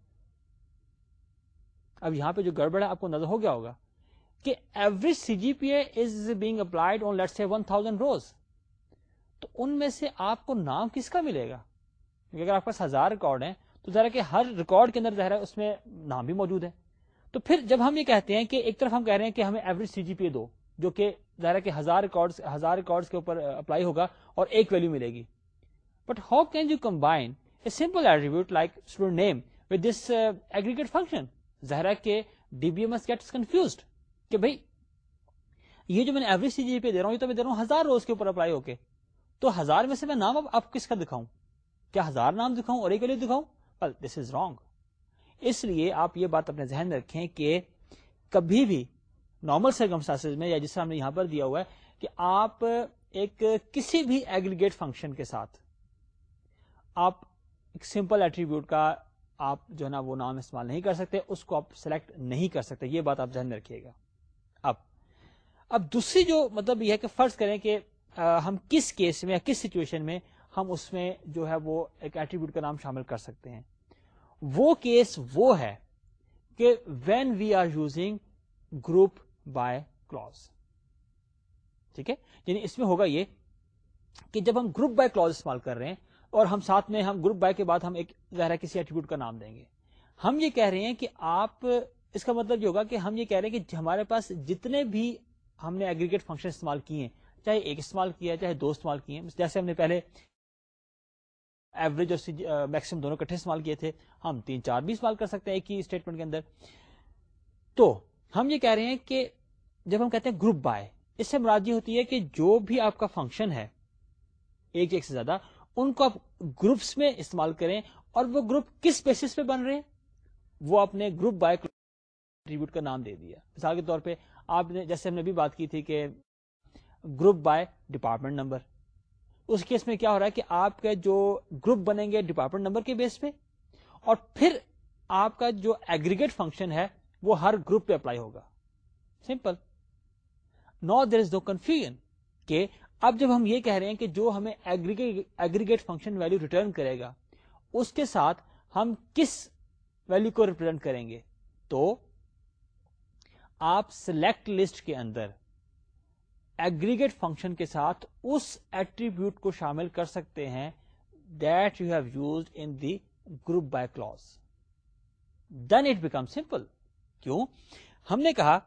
اب یہاں پہ جو گڑبڑ ہے آپ کو نظر ہو گیا ہوگا کہ average C G P A is being applied on let's say 1000 روز. تو ان میں سے آپ کو نام کس کا ملے گا؟ کیونکہ اگر آپ کے پاس 1000 ریکارڈ ہیں تو ظاہر ہے کہ ہر ریکارڈ کے اندر ظاہر ہے اس میں نام بھی موجود ہے. تو پھر جب ہم یہ کہتے ہیں کہ ایک طرف ہم کہہ رہے ہیں کہ ہمیں ایوریج سی جی پی اے دو، جو کہ ظاہر ہے کہ 1000 ریکارڈز کے اوپر اپلائی ہوگا اور ایک ویلو ملے گی. But how can you combine a simple attribute like student name with this aggregate function? ظاہر ہے کہ D B M S gets confused کہ بھائی یہ جو میں نے ایوریج سی جی پی دے رہا ہوں یہ تو میں دے رہا ہوں 1000 روز کے اوپر اپلائی ہو کے، تو 1000 میں سے میں نام اب کس کا دکھاؤں؟ کیا 1000 نام دکھاؤں اور ایک ویلو دکھاؤں؟ well this is wrong. اس لیے آپ یہ بات اپنے ذہن میں رکھیں کہ کبھی بھی نارمل سرکمسٹانسز میں یا جس طرح ہم نے یہاں پر دیا ہوا ہے کہ آپ ایک کسی بھی ایگریگیٹ فنکشن کے ساتھ آپ ایک سمپل ایٹریبیوٹ کا آپ جو ہے نا وہ نام استعمال نہیں کر سکتے، اس کو آپ سلیکٹ نہیں کر سکتے. یہ بات آپ ذہن میں رکھیے گا. اب دوسری جو مطلب یہ ہے کہ فرض کریں کہ ہم کس کیس میں یا کس سچویشن میں ہم اس میں جو ہے وہ ایک ایٹریبیوٹ کا نام شامل کر سکتے ہیں. وہ کیس وہ ہے کہ when we are using group by clause. ٹھیک ہے، یعنی اس میں ہوگا یہ کہ جب ہم گروپ بائی کلوز استعمال کر رہے ہیں اور ہم ساتھ میں ہم گروپ بائی کے بعد ہم ایک ظاہر کسی ایٹریبیوٹ کا نام دیں گے، ہم یہ کہہ رہے ہیں کہ آپ اس کا مطلب یہ ہوگا کہ ہم یہ کہہ رہے ہیں کہ ہمارے پاس جتنے بھی ہم نے ایگریگیٹ فنکشن استعمال کیے ہیں، چاہے ایک استعمال کیا ہے چاہے 2 استعمال کیے ہیں، جیسے ہم نے پہلے ایوریج اور میکسیمم دونوں کٹھے استعمال کیے تھے، ہم 3 4 بھی استعمال کر سکتے ہیں ایک ہی اسٹیٹمنٹ کے اندر. تو ہم یہ کہہ رہے ہیں کہ جب ہم کہتے ہیں گروپ بائی، اس سے مراد یہ ہوتی ہے کہ جو بھی آپ کا فنکشن ہے ایک سے زیادہ، ان کو آپ گروپس میں استعمال کریں، اور وہ گروپ کس بیسس پہ بن رہے ہیں وہ اپنے گروپ بائی ایٹریبیوٹ کا نام دے دیا. مثال کے طور پہ آپ نے جیسے ہم نے بھی بات کی تھی کہ گروپ بائی ڈپارٹمنٹ نمبر، اس کیس میں کیا ہو رہا ہے کہ آپ کے جو گروپ بنیں گے ڈپارٹمنٹ نمبر کے بیس پہ، اور پھر آپ کا جو ایگریگیٹ فنکشن ہے وہ ہر گروپ پہ اپلائی ہوگا. Simple. No there is no confusion کہ اب جب ہم یہ کہہ رہے ہیں کہ جو ہمیں ایگریگیٹ فنکشن ویلو ریٹرن کرے گا اس کے ساتھ ہم کس ویلو کو ریپرزینٹ کریں گے، تو آپ سلیکٹ لسٹ کے اندر ایگریگیٹ فنکشن کے ساتھ اس ایٹریبیوٹ کو شامل کر سکتے ہیں that you have used in the group by clause. Then it become simple. کیوں؟ ہم نے کہا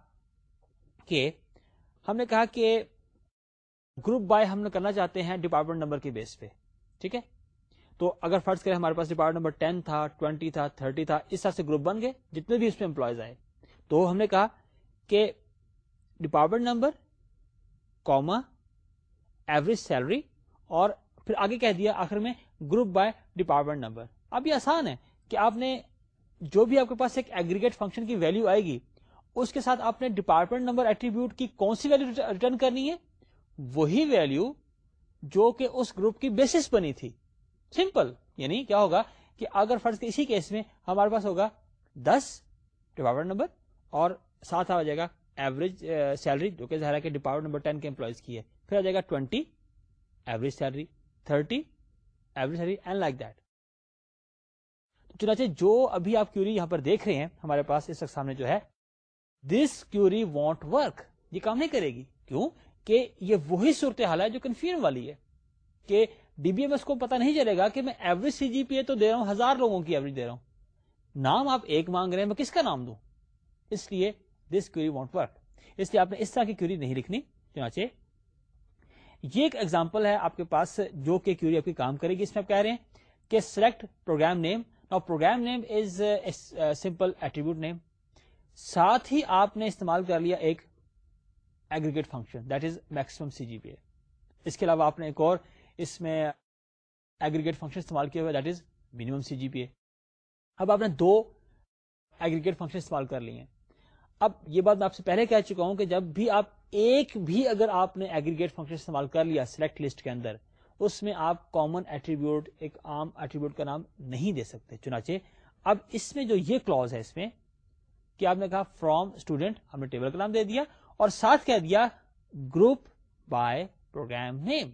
کہ گروپ بائی ہم کرنا چاہتے ہیں ڈپارٹمنٹ نمبر کے بیس پہ. ٹھیک ہے، تو اگر فرض کریں ہمارے پاس ڈپارٹمنٹ نمبر 10 تھا، 20 تھا، 30 تھا، اس طرح سے گروپ بن گئے جتنے بھی اس میں امپلائیز آئے. تو ہم نے کہا کہ department number comma average salary, اور پھر آگے کہہ دیا آخر میں گروپ بائی ڈپارٹمنٹ نمبر. اب یہ آسان ہے کہ آپ نے جو بھی آپ کے پاس ایک ایگریگیٹ فنکشن کی ویلیو آئے گی اس کے ساتھ آپ نے ڈپارٹمنٹ نمبر ایٹریبیوٹ کی کون سی ویلیو ریٹرن کرنی ہے؟ وہی ویلیو جو کہ اس گروپ کی بیسس بنی تھی. سمپل. یعنی کیا ہوگا کہ اگر فرض کے اسی کیس میں ہمارے پاس ہوگا 10 ڈپارٹمنٹ نمبر اور ساتھ آ جائے گا ایوریج سیلری جو کہ ظاہر ہے کہ ڈپارٹمنٹ نمبر 10 کے امپلائیز کی ہے، پھر آ جائے گا 20 average salary, 30 average salary and like that. چنانچہ جو ابھی آپ کیوری یہاں پر دیکھ رہے ہیں ہمارے پاس اس وقت سامنے جو ہے، دس کیوری وانٹ ورک، یہ کام نہیں کرے گی. کیوں؟ کہ یہ وہی صورتحال ہے جو کنفیوژن والی ہے کہ ڈی بی ایم ایس کو پتا نہیں چلے گا کہ میں average C G P A تو دے رہا ہوں 1000 لوگوں کی ایوریج دے رہا ہوں، نام آپ ایک مانگ رہے ہیں، میں کس کا نام دوں؟ اس لیے دس کیوری وانٹ ورک. اس لیے آپ نے اس طرح کی کیوری نہیں لکھنی. چنانچہ یہ ایک ایگزامپل ہے آپ کے پاس جو کہ کیوری آپ کی کام کرے گی. اس میں آپ کہہ رہے ہیں کہ select programme name. Now programme name is simple attribute name. ساتھ ہی آپ نے استعمال کر لیا ایک aggregate function that is maximum C G P A. اس کے علاوہ آپ نے ایک اور اس میں ایگریگیٹ فنکشن استعمال کیا ہوا that is minimum C G P A. اب آپ نے 2 ایگریگیٹ فنکشن استعمال کر لی ہیں. اب یہ بات میں آپ سے پہلے کہہ چکا ہوں کہ جب بھی آپ ایک بھی اگر آپ نے ایگریگیٹ فنکشن استعمال کر لیا سلیکٹ لسٹ کے اندر، اس میں آپ کامن ایٹریبیوٹ ایک عام ایٹریبیوٹ کا نام نہیں دے سکتے. چنانچہ اب اس میں جو یہ کلوز ہے اس میں کہ آپ نے کہا فرام اسٹوڈنٹ، ہم نے ٹیبل کا نام دے دیا اور ساتھ کہہ دیا group by programme name.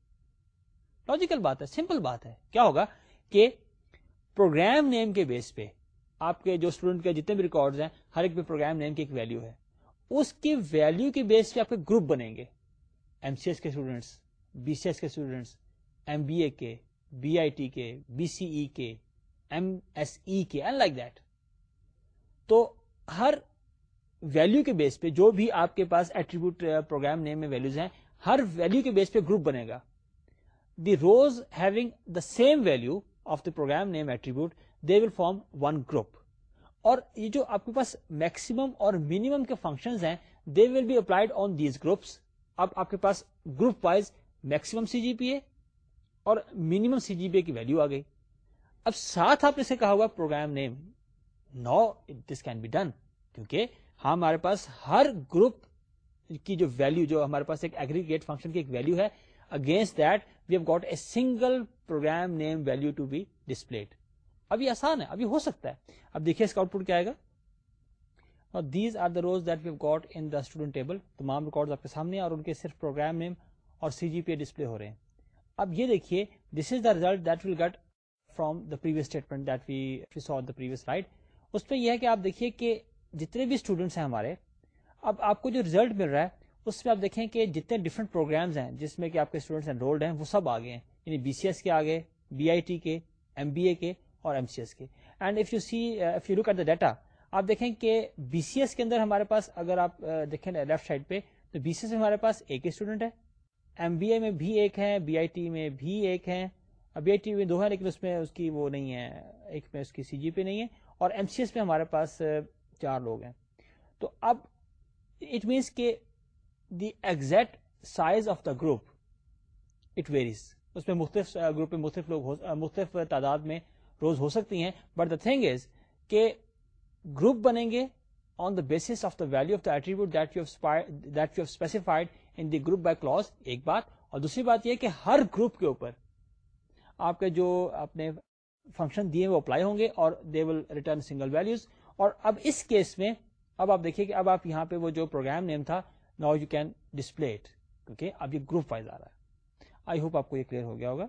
Logical بات ہے، سمپل بات ہے. کیا ہوگا کہ پروگرام نیم کے بیس پہ آپ کے جو اسٹوڈنٹ کے جتنے بھی ریکارڈز ہیں ہر ایک پہ پروگرام نیم کی ایک ویلیو ہے، اس کی ویلیو کے بیس پہ آپ کے گروپ بنیں گے. ایم سی ایس کے اسٹوڈنٹس، بی سی ایس کے اسٹوڈنٹس، ایم بی اے کے، بی آئی ٹی کے، بی سی ای کے، ایم ایس ای کے اینڈ لائک دیٹ. تو ہر ویلیو کے بیس پہ جو بھی آپ کے پاس ایٹریبیوٹ پروگرام نیم میں ویلیوز ہیں، ہر ویلیو کے بیس پہ گروپ بنے گا. The rows having the same value of the programme name attribute they will form one group. اور یہ جو آپ کے پاس میکسیمم اور منیمم کے فنکشنز ہیں they will be applied on these groups. اب آپ کے پاس group wise maximum C G P A اور منیمم سی جی پی اے کی ویلیو آ گئی. اب ساتھ آپ نے سے کہا ہوا programme name. No this can be done, کیونکہ ہمارے پاس ہر گروپ کی جو ویلیو جو ہمارے پاس ایک ایگریگیٹ فنکشن کی ایک ویلیو ہے، against that we have got a single programme name value to be displayed. اب یہ آسان ہے، ابھی ہو سکتا ہے. اب دیکھیے اس کا آؤٹ پٹ کیا آئے گا. These are the rows that we have got in the student table. تمام ریکارڈز آپ کے سامنے ہیں اور ان کے صرف پروگرام نیم اور سی جی پی اے ڈسپلے ہو رہے ہیں. اب یہ دیکھیے this is the result that will get from the previous statement that we saw the previous slide. اس پہ یہ ہے کہ آپ دیکھیے کہ جتنے بھی اسٹوڈنٹس ہیں ہمارے، اب آپ کو جو ریزلٹ مل رہا ہے اس میں آپ دیکھیں کہ جتنے ڈفرنٹ پروگرامز ہیں جس میں کہ آپ کے اسٹوڈنٹس انرولڈ ہیں وہ سب آگے ہیں. یعنی بی سی ایس کے آگے، بی آئی ٹی کے، ایم بی اے کے اور ایم سی ایس کے. And if you look at the data, آپ دیکھیں کہ بی سی ایس کے اندر ہمارے پاس اگر آپ دیکھیں لیفٹ سائڈ پہ تو بی سی ایس میں ہمارے پاس ایک ہی اسٹوڈنٹ ہے، ایم بی اے میں بھی ایک ہے، بی آئی ٹی میں بھی ایک ہے، بی آئی ٹی میں 2 ہیں لیکن اس میں اس کی وہ نہیں ہے، ایک میں اس کی سی جی پی نہیں ہے، اور ایم سی ایس میں ہمارے پاس 4 لوگ ہیں. تو اب اٹ مینس کہ the exact size of the group it varies. اس میں مختلف گروپ میں مختلف لوگ مختلف تعداد میں روز ہو سکتی ہیں. بٹ دا تھنگ از کہ گروپ بنیں گے on the basis of the value of the attribute that you have specified in the group by clause. ایک بات. اور دوسری بات یہ کہ ہر گروپ کے اوپر آپ کے جو اپنے فنکشن دیے وہ اپلائی ہوں گے اور they will return single values. اور اب اس کیس میں اب آپ دیکھیے کہ اب آپ یہاں پہ وہ جو پروگرام نیم تھا now you can display it, کیونکہ اب یہ گروپ وائز آ رہا ہے. آئی ہوپ آپ کو یہ کلیئر ہو گیا ہوگا.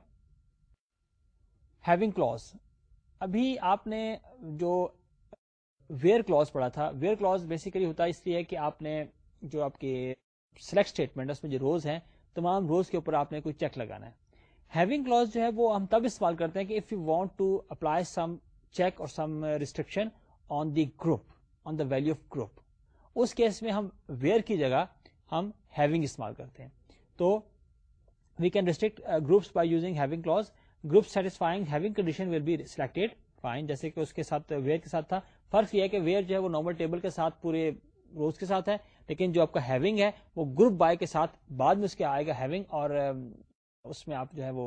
Having clause. ابھی آپ نے جو ویئر کلوز پڑھا تھا، ویئر کلوز بیسیکلی ہوتا ہے اس لیے کہ آپ نے جو آپ کے سلیکٹ اسٹیٹمنٹ اس میں جو روز ہیں تمام روز کے اوپر آپ نے کوئی چیک لگانا ہے. ہیونگ کلوز جو ہے وہ ہم تب استعمال کرتے ہیں کہ if you want to apply some check اور some restriction on the group. on the value of group. اس کیس میں ہم where کی جگہ ہم having استعمال کرتے ہیں. تو we can restrict groups by using having clause. Groups satisfying having condition will be selected. Fine, جیسے کہ اس کے ساتھ where کے ساتھ تھا. فرق یہ ہے کہ where جو ہے وہ نارمل ٹیبل کے ساتھ پورے روز کے ساتھ ہے, لیکن جو آپ کا having ہے وہ گروپ بائی کے ساتھ بعد میں اس کے آئے گا having, اور اس میں آپ جو ہے وہ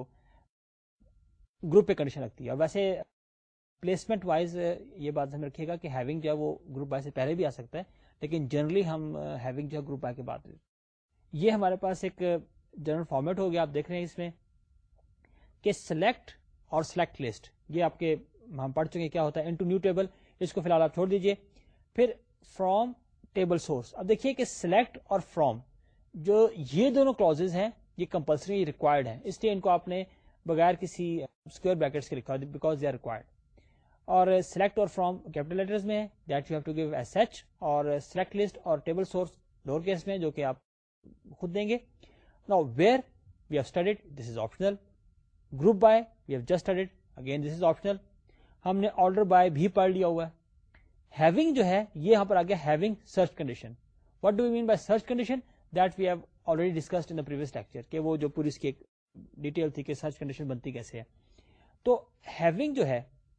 گروپ پہ کنڈیشن رکھتی ہے. اور ویسے پلیسمنٹ وائز یہ بات ہمیں رکھیے گا کہ having جو ہے وہ گروپ بائی سے پہلے بھی آ سکتا ہے, لیکن جنرلی ہم having جو ہے گروپ بائی کے بعد. یہ ہمارے پاس ایک جنرل فارمیٹ ہو گیا. آپ دیکھ رہے ہیں اس میں کہ سلیکٹ اور سلیکٹ لسٹ, یہ آپ کے ہم پڑھ چکے کیا ہوتا ہے. انٹو نیو ٹیبل, اس کو فی الحال آپ چھوڑ دیجئے. پھر فرام ٹیبل سورس. اب دیکھیے کہ سلیکٹ اور فرام جو یہ دونوں کلوزز ہیں یہ کمپلسری ریکوائرڈ ہیں, اس لیے ان کو آپ نے بغیر کسی اسکوائر بریکٹس کے لکھا بیکاز دے آر ریکوائرڈ. اور سلیکٹ اور فرام کیپٹل لیٹرز میں ہے, that you have to give as such, اور سلیکٹ لسٹ اور ٹیبل سورس لوور کیس میں جو کہ آپ خود دیں گے. Now where we have studied, this is optional. Group by we have just studied, again this is optional. ہم نے order by بھی پڑھ لیا ہوا ہے. Having جو ہے یہ یہاں پر آ گیا having search condition. What do we mean by search condition? That we have already discussed in the previous lecture, کہ وہ جو پوری اس کی ایک ڈیٹیل تھی کہ search condition بنتی کیسے ہے. تو having جو ہے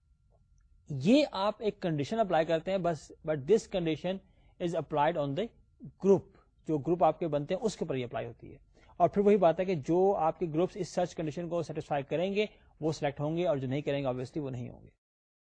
یہ آپ ایک کنڈیشن اپلائی کرتے ہیں بس, but this condition is applied on the group. جو گروپ آپ کے بنتے ہیں اس کے اوپر یہ اپلائی ہوتی ہے. اور پھر وہی بات ہے کہ جو آپ کے گروپس اس سرچ کنڈیشن کو سیٹسفائی کریں گے وہ سلیکٹ ہوں گے, اور جو نہیں کریں گے obviously وہ نہیں ہوں گے.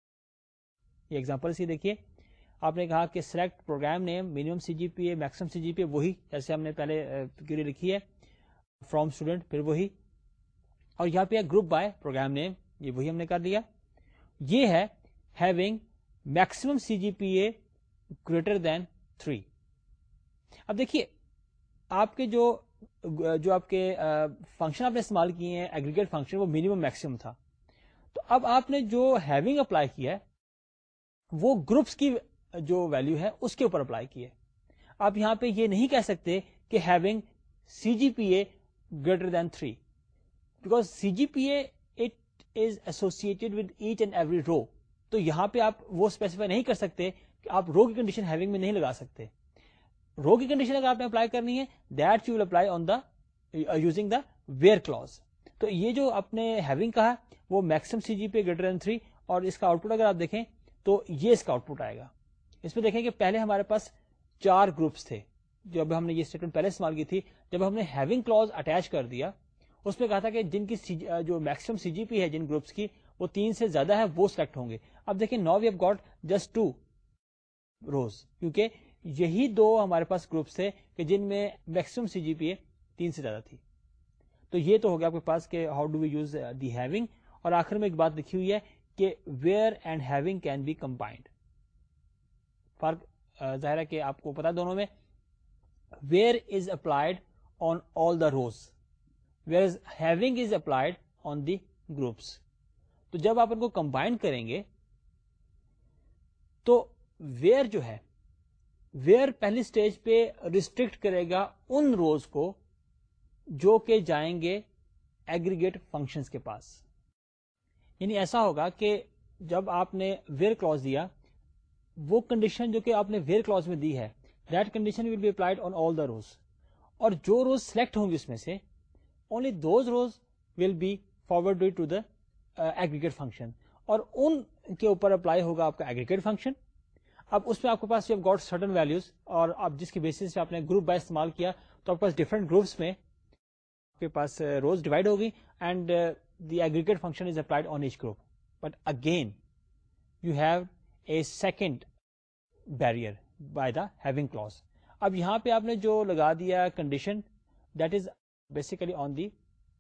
یہ ایگزامپل سی دیکھیے, آپ نے کہا کہ select programme name, minimum C G P A, maximum C G P A, وہی جیسے ہم نے پہلے کیوری لکھی ہے, فرام اسٹوڈنٹ پھر وہی, اور یہاں پہ گروپ بائی پروگرام نیم, یہ وہی ہم نے کر لیا. یہ ہے having maximum C G P A greater than 3. اب دیکھیے آپ کے جو آپ کے فنکشن آپ نے استعمال کیے ہیں ایگریگیٹ فنکشن, وہ منیمم میکسیمم تھا. تو اب آپ نے جو ہیونگ اپلائی کیا ہے وہ گروپس کی جو ویلیو ہے اس کے اوپر اپلائی کی ہے. آپ یہاں پہ یہ نہیں کہہ سکتے کہ having C G P A greater than 3, because C G P A it is associated with each and every row. تو یہاں پہ آپ وہ اسپیسیفائی نہیں کر سکتے کہ آپ رو کی کنڈیشن ہیونگ میں نہیں لگا سکتے. رو کی کنڈیشن اگر آپ نے اپلائی کرنی ہے that you will apply on the using the where clause. تو یہ جو آپ نے ہیونگ کہا وہ میکسیمم سی جی پی گریٹر دین 3, اور اس کا آؤٹ پٹ اگر آپ دیکھیں تو یہ اس کا آؤٹ پٹ آئے گا. اس میں دیکھیں کہ پہلے ہمارے پاس 4 گروپس تھے جب ہم نے یہ اسٹیٹمنٹ پہلے استعمال کی تھی. جب ہم نے ہیونگ کلوز اٹیچ کر دیا اس میں کہا تھا کہ جن کی جو میکسیمم سی جی پی ہے جن گروپس کی وہ 3 سے زیادہ ہے وہ سلیکٹ ہوں گے. اب دیکھیں now we have got just 2 rows, کیونکہ یہی 2 ہمارے پاس گروپس تھے کہ جن میں میکسیمم سی جی پی اے 3 سے زیادہ تھی. تو یہ تو ہو گیا آپ کے پاس کہ how do we use the having. اور آخر میں ایک بات لکھی ہوئی ہے کہ where and having can be combined. فرق ظاہر ہے کہ آپ کو پتا دونوں میں. Where is applied on all the rows, where having is applied on the groups. تو جب آپ ان کو کمبائن کریں گے تو ویئر جو ہے ویئر پہلی سٹیج پہ ریسٹرکٹ کرے گا ان روز کو جو کہ جائیں گے ایگریگیٹ فنکشنز کے پاس. یعنی ایسا ہوگا کہ جب آپ نے ویئر کلوز دیا وہ کنڈیشن جو کہ آپ نے ویئر کلوز میں دی ہے that condition will be applied on all the rows, اور جو روز سلیکٹ ہوں گے اس میں سے only those rows will be forward to the aggregate function, اور ان کے اوپر اپلائی ہوگا آپ کا ایگریگیٹ فنکشن. اب اس میں آپ کے پاس گاٹ سرٹن ویلیوز, اور اب جس کی بیسس پہ آپ نے گروپ بائی استعمال کیا تو آپ کے پاس ڈفرنٹ گروپس میں آپ کے پاس روز ڈیوائڈ ہوگی and the aggregate function is applied on each group. But again you have a second barrier by the having clause. اب یہاں پہ آپ نے جو لگا دیا condition that is basically on the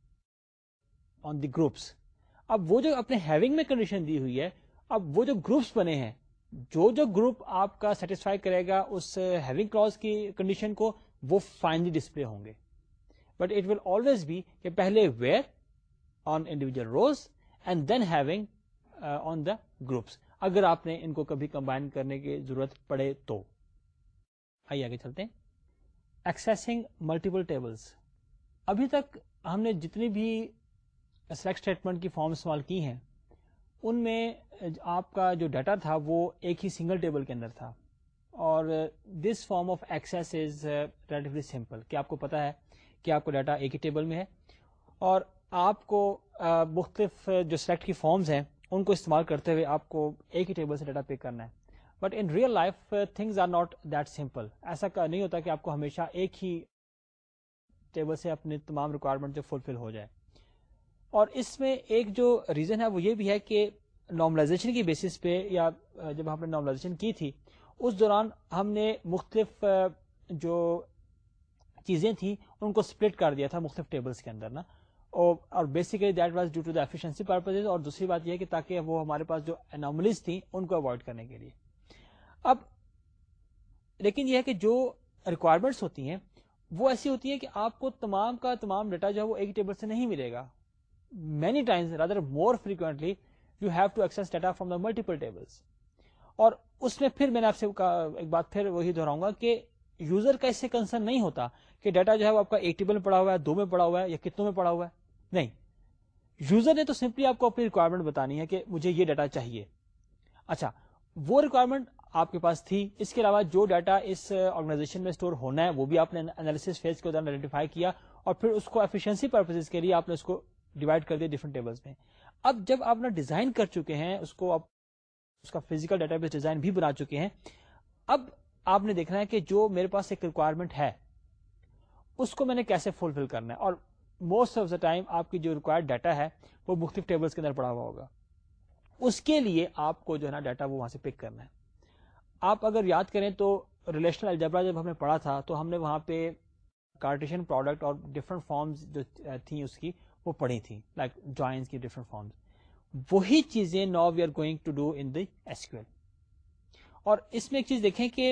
groups. اب وہ جو اپنے ہیونگ میں کنڈیشن دی ہوئی ہے, اب وہ جو گروپس بنے ہیں جو گروپ آپ کا سیٹسفائی کرے گا اس ہیونگ کلوز کی کنڈیشن کو وہ فائنلی ڈسپلے ہوں گے. But it will always be کہ پہلے where on individual rows and then having on the groups, اگر آپ نے ان کو کبھی کمبائن کرنے کی ضرورت پڑے تو. آئیے آگے چلتے ہیں. Accessing multiple tables. ابھی تک ہم نے جتنی بھی سلیکٹ اسٹیٹمنٹ کی فارم استعمال کی ہیں ان میں آپ کا جو ڈیٹا تھا وہ ایک ہی سنگل ٹیبل کے اندر تھا, اور دس form of access is relatively simple کہ آپ کو پتا ہے کہ آپ کو ڈیٹا ایک ہی ٹیبل میں ہے اور آپ کو مختلف جو سلیکٹ کی فارمز ہیں ان کو استعمال کرتے ہوئے آپ کو ایک ہی ٹیبل سے ڈیٹا پک کرنا ہے. But in real life things are not that simple. ایسا نہیں ہوتا کہ آپ کو ہمیشہ ایک ہی ٹیبل سے اپنی تمام ریکوائرمنٹ جو فلفل ہو جائے. اور اس میں ایک جو ریزن ہے وہ یہ بھی ہے کہ نارملائزیشن کی بیسس پہ یا جب ہم نے نارملائزیشن کی تھی اس دوران ہم نے مختلف جو چیزیں تھیں ان کو سپلٹ کر دیا تھا مختلف ٹیبلز کے اندر نا, اور basically that was due to the efficiency purposes. اور دوسری بات یہ ہے کہ تاکہ وہ ہمارے پاس جو انوملیز تھیں ان کو اوائڈ کرنے کے لیے. اب لیکن یہ ہے کہ جو ریکوائرمنٹس ہوتی ہیں وہ ایسی ہوتی ہے کہ آپ کو تمام کا تمام ڈیٹا جو ہے وہ ایک ٹیبل سے نہیں ملے گا. Many times rather more frequently you have to access data from the multiple tables. اور اس میں پھر میں نے آپ سے ایک بات پھر وہی دہراؤں گا کہ یوزر کا اس سے کنسرن نہیں ہوتا کہ ڈیٹا جو ہے وہ آپ کا ایک ٹیبل میں پڑا ہوا ہے, 2 میں پڑا ہوا ہے یا کتنوں میں پڑا ہوا ہے. نہیں, یوزر نے تو سمپلی آپ کو اپنی ریکوائرمنٹ بتانی ہے کہ مجھے یہ ڈیٹا چاہیے. اچھا, وہ ریکوائرمنٹ آپ کے پاس تھی. اس کے علاوہ جو ڈیٹا اس آرگنائزیشن میں اسٹور ہونا ہے وہ بھی آپ نے انالیسس فیز کے دوران آئیڈینٹیفائی کیا اور پھر اس کو ایفیشنسی پرپزز کے لیے آپ نے اس کو ڈیوائڈ کر دیا ڈفرنٹ ٹیبلز میں. اب جب آپ نے ڈیزائن کر چکے ہیں اس کو, آپ اس کا فزیکل ڈیٹا بیس ڈیزائن بھی بنا چکے ہیں, اب آپ نے دیکھنا ہے کہ جو میرے پاس ایک ریکوائرمنٹ ہے اس کو میں نے کیسے فلفل کرنا ہے. اور موسٹ آف دا ٹائم آپ کی جو ریکوائرڈ ڈیٹا ہے وہ مختلف ٹیبلز کے اندر پڑا ہوا ہوگا. اس کے لیے آپ کو جو ہے نا ڈیٹا وہ وہاں سے پک کرنا ہے. آپ اگر یاد کریں تو ریلیشنل الجبرا جب ہم نے پڑھا تھا تو ہم نے وہاں پہ کارٹیشین پروڈکٹ اور ڈفرنٹ فارمز جو تھیں اس کی وہ پڑھی تھی, لائک جوائنز کی ڈفرنٹ فارمز. وہی چیزیں now we are going to do in the S Q L. اور اس میں ایک چیز دیکھیں کہ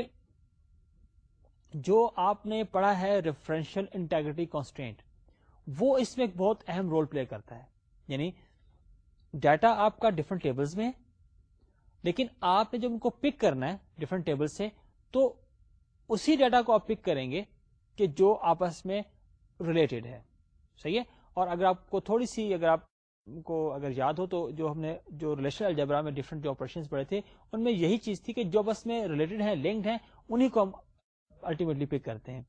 جو آپ نے پڑھا ہے ریفرنشل انٹیگریٹی کانسٹرینٹ, وہ اس میں ایک بہت اہم رول پلے کرتا ہے. یعنی ڈیٹا آپ کا ڈفرنٹ ٹیبلز میں, لیکن آپ نے جب ان کو پک کرنا ہے ڈفرنٹ ٹیبل سے تو اسی ڈیٹا کو آپ پک کریں گے کہ جو آپس میں ریلیٹڈ ہے. صحیح ہے. اور اگر آپ کو تھوڑی سی اگر یاد ہو تو جو ہم نے جو ریلیشنل الجبرا میں ڈفرنٹ جو آپریشنز پڑھے تھے ان میں یہی چیز تھی کہ جو آپس میں ریلیٹڈ ہیں, لنکڈ ہیں, انہی کو ہم الٹیمیٹلی پک کرتے ہیں.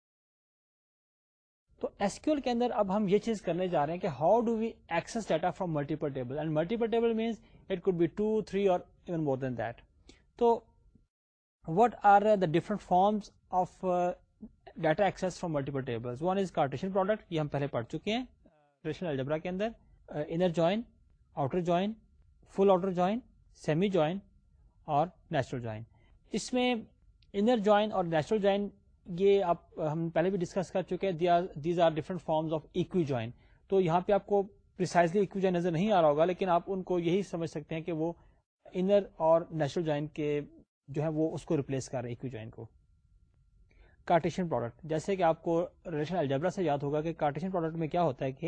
تو ایس کیو ایل کے اندر اب ہم یہ چیز کرنے جا رہے ہیں کہ how do we access data from multiple table. And multiple table means it could be 2, 3 اور ایون مور دین دیٹ. تو what are the different forms of data access from multiple tables? One is Cartesian product, یہ ہم پہلے پڑھ چکے ہیں relational algebra کے اندر. Inner join, outer join, full outer join, semi join اور نیچرل جوائن. اس میں انر جوائن اور نیچرل جوائن یہ ہم پہلے بھی ڈسکس کر چکے ہیں. These are different forms of equi join. تو یہاں پہ آپ کو پریسائزلی ایکوی جوائن نظر نہیں آ رہا ہوگا, لیکن آپ ان کو یہی سمجھ سکتے ہیں کہ وہ انر اور نیچرل جوائن کے جو ہے وہ اس کو ریپلیس کر رہے ہیں ایکوی جوائن کو. کارٹیشین پروڈکٹ, جیسے کہ آپ کو ریلیشنل الجبرا سے یاد ہوگا کہ کارٹیشین پروڈکٹ میں کیا ہوتا ہے کہ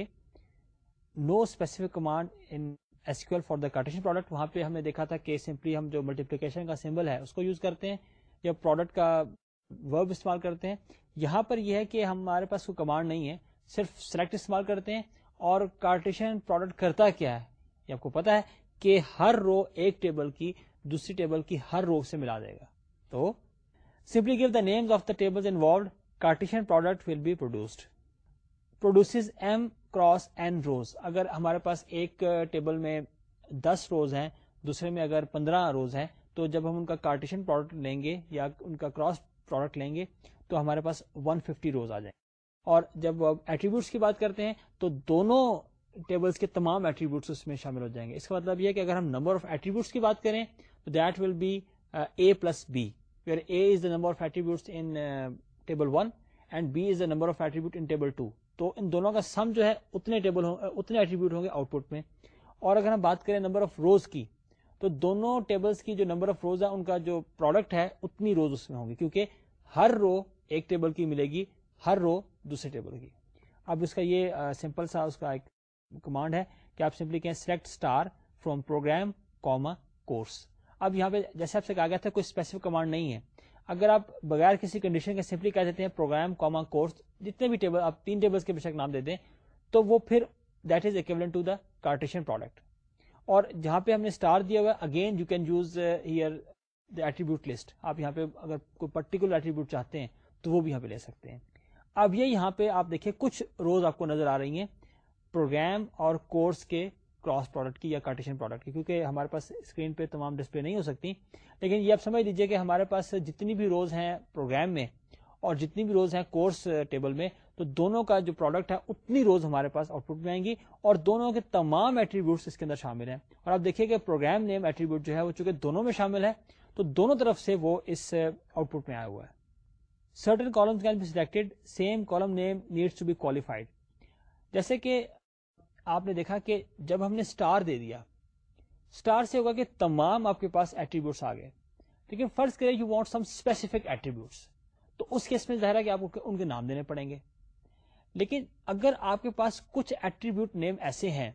no specific command in S Q L for the Cartesian product. وہاں پہ ہم نے دیکھا تھا کہ سمپلی ہم جو ملٹیپلیکیشن کا سمبل ہے اس کو یوز کرتے ہیں یا پروڈکٹ کا ورب استعمال کرتے ہیں. یہاں پر یہ ہے کہ ہمارے پاس کوئی کمانڈ نہیں ہے, صرف سلیکٹ استعمال کرتے ہیں. اور کارٹیشین پروڈکٹ کرتا کیا ہے یہ آپ کو پتا ہے کہ ہر رو ایک ٹیبل کی دوسری ٹیبل کی ہر رو سے ملا دے گا. تو simply give the names of the tables involved, Cartesian product will be produced. Produces m cross n rows. اگر ہمارے پاس ایک ٹیبل میں 10 روز ہیں, دوسرے میں اگر 15 روز ہیں, تو جب ہم ان کا کارٹیشین پروڈکٹ لیں گے یا ان کا کراس پروڈکٹ لیں گے تو ہمارے پاس 150 روز آ جائیں. اور جب ایٹریبیوٹس کی بات کرتے ہیں تو دونوں ٹیبلز کے تمام ایٹریبیوٹس اس میں شامل ہو جائیں گے. اس کا مطلب یہ ہے کہ اگر ہم نمبر آف ایٹریبیوٹس کی بات کریں تو that will be a plus b, where a is the number of attributes in table 1 and b is the number of attribute in table 2. تو ان دونوں کا سم جو ہے اتنے ایٹریبیوٹ ہوں گے آؤٹ پٹ میں. اور اگر ہم بات کریں نمبر آف روز کی تو دونوں ٹیبلز کی جو نمبر آف روز ہے ان کا جو پروڈکٹ ہے اتنی روز اس میں ہوں گی, کیونکہ ہر رو ایک ٹیبل کی ملے گی, ہر رو دوسرے ٹیبل کی. اب اس کا یہ سمپل سا اس کا ایک کمانڈ ہے کہ آپ سمپلی کہیں select star from program comma course. اب یہاں پہ جیسے آپ سے کہا گیا تھا کوئی اسپیسیفک کمانڈ نہیں ہے. اگر آپ بغیر کسی کنڈیشن کے سمپلی کہہ دیتے ہیں پروگرام کاما کورس, جتنے بھی ٹیبل آپ 3 ٹیبلز کے بے شک نام دے دیں, تو وہ پھر that is equivalent to the Cartesian product. اور جہاں پہ ہم نے اسٹار دیا ہوا ہے, again you can use here the attribute list. آپ یہاں پہ اگر کوئی پرٹیکولر ایٹریبیوٹ چاہتے ہیں تو وہ بھی یہاں پہ لے سکتے ہیں. اب یہ یہاں پہ آپ دیکھیں کچھ روز آپ کو نظر آ رہی ہیں پروگرام اور کورس کے کراس پروڈکٹ کی یا کارٹیشن پروڈکٹ کی, کیونکہ ہمارے پاس اسکرین پہ تمام ڈسپلے نہیں ہو سکتی, لیکن یہ آپ سمجھ لیجیے کہ ہمارے پاس جتنی بھی روز ہیں پروگرام میں اور جتنی بھی روز ہیں کورس ٹیبل میں, تو دونوں کا جو پروڈکٹ ہے اتنی روز ہمارے پاس آؤٹ پٹ میں آئیں گی, اور دونوں کے تمام ایٹریبیوٹس اس کے اندر شامل ہیں. اور آپ دیکھیے کہ پروگرام نیم ایٹریبیوٹ جو ہے وہ چونکہ دونوں میں شامل ہے تو دونوں طرف سے وہ اس آؤٹ پٹ میں آیا ہوا ہے. Certain columns can be selected, same column name needs to be qualified. جیسے کہ آپ نے دیکھا کہ جب ہم نے اسٹار دے دیا, اسٹار سے ہوگا کہ تمام آپ کے پاس ایٹریبیوٹس آ گئے, لیکن فرض کریں you want some specific attributes, تو اس کیس میں ظاہر ہے کہ آپ کو ان کے نام دینے پڑیں گے. لیکن اگر آپ کے پاس کچھ ایٹریبیوٹ نیم ایسے ہیں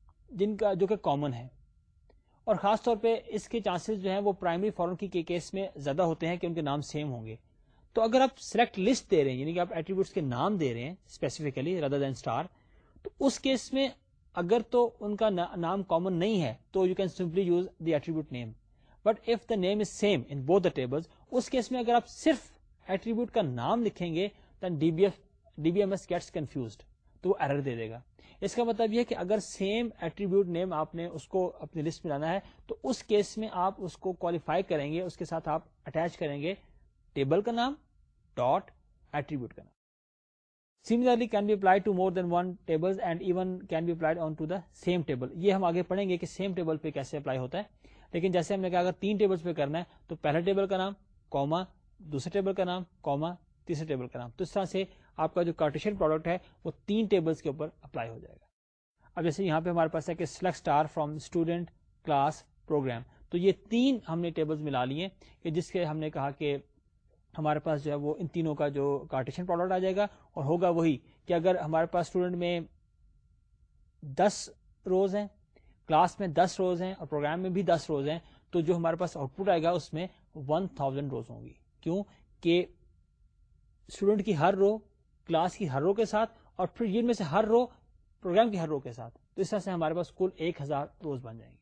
جن کا جو کہ کامن ہے, اور خاص طور پہ اس کے چانسز جو ہیں وہ پرائمری فارم کی کیس میں زیادہ ہوتے ہیں کہ ان کے نام سیم ہوں گے, تو اگر آپ سلیکٹ لسٹ دے رہے ہیں یعنی کہ آپ ایٹریبیوٹس کے نام دے رہے ہیں اسپیسیفکلی ردر دین اسٹار, تو اس کیس میں اگر تو ان کا نام کامن نہیں ہے تو you can simply use the attribute name. But if the name is same in both the tables, اس کیس میں اگر آپ صرف ایٹریبیوٹ کا نام لکھیں گے then D B M S gets confused, تو وہ ایرر دے دے گا. اس کا مطلب یہ کہ اگر سیم ایٹریبیوٹ نیم آپ نے اس کو اپنی لسٹ میں لانا ہے تو اس کیس میں آپ اس کو کوالیفائی کریں گے, اس کے ساتھ آپ اٹیچ کریں گے ٹیبل کا نام ڈاٹ ایٹریبیوٹ کا نام. Similarly can be applied to more than one tables and even can be applied onto the same table. یہ ہم آگے پڑھیں گے کہ سیم ٹیبل پہ کیسے اپلائی ہوتا ہے, لیکن جیسے ہم نے کہا اگر 3 ٹیبلز پہ کرنا ہے تو پہلے ٹیبل کا نام کوما, دوسرے ٹیبل کا نام کوما, تیسرے ٹیبل کا نام, تو اس طرح سے آپ کا جو کارٹیشن پروڈکٹ ہے وہ 3 ٹیبلز کے اوپر اپلائی ہو جائے گا. اب جیسے یہاں پہ ہمارے پاس ہے کہ select star from student class program, تو یہ 3 ہم نے ٹیبلز ملا لیے کہ جس کے ہم نے کہا کہ ہمارے پاس جو ہے وہ ان تینوں کا جو کارٹیشن پروڈکٹ آ جائے گا, اور ہوگا وہی کہ اگر ہمارے پاس اسٹوڈنٹ میں 10 روز ہیں, کلاس میں 10 روز ہیں اور پروگرام میں بھی 10 روز ہیں, تو جو ہمارے پاس آؤٹ پٹ آئے گا اس میں 1000 روز ہوں گی. کیوں کہ اسٹوڈنٹ کی ہر رو کلاس کی ہر رو کے ساتھ اور پھر ان میں سے ہر رو پروگرام کی ہر رو کے ساتھ, تو اس طرح سے ہمارے پاس کل 1000 روز بن جائیں گے.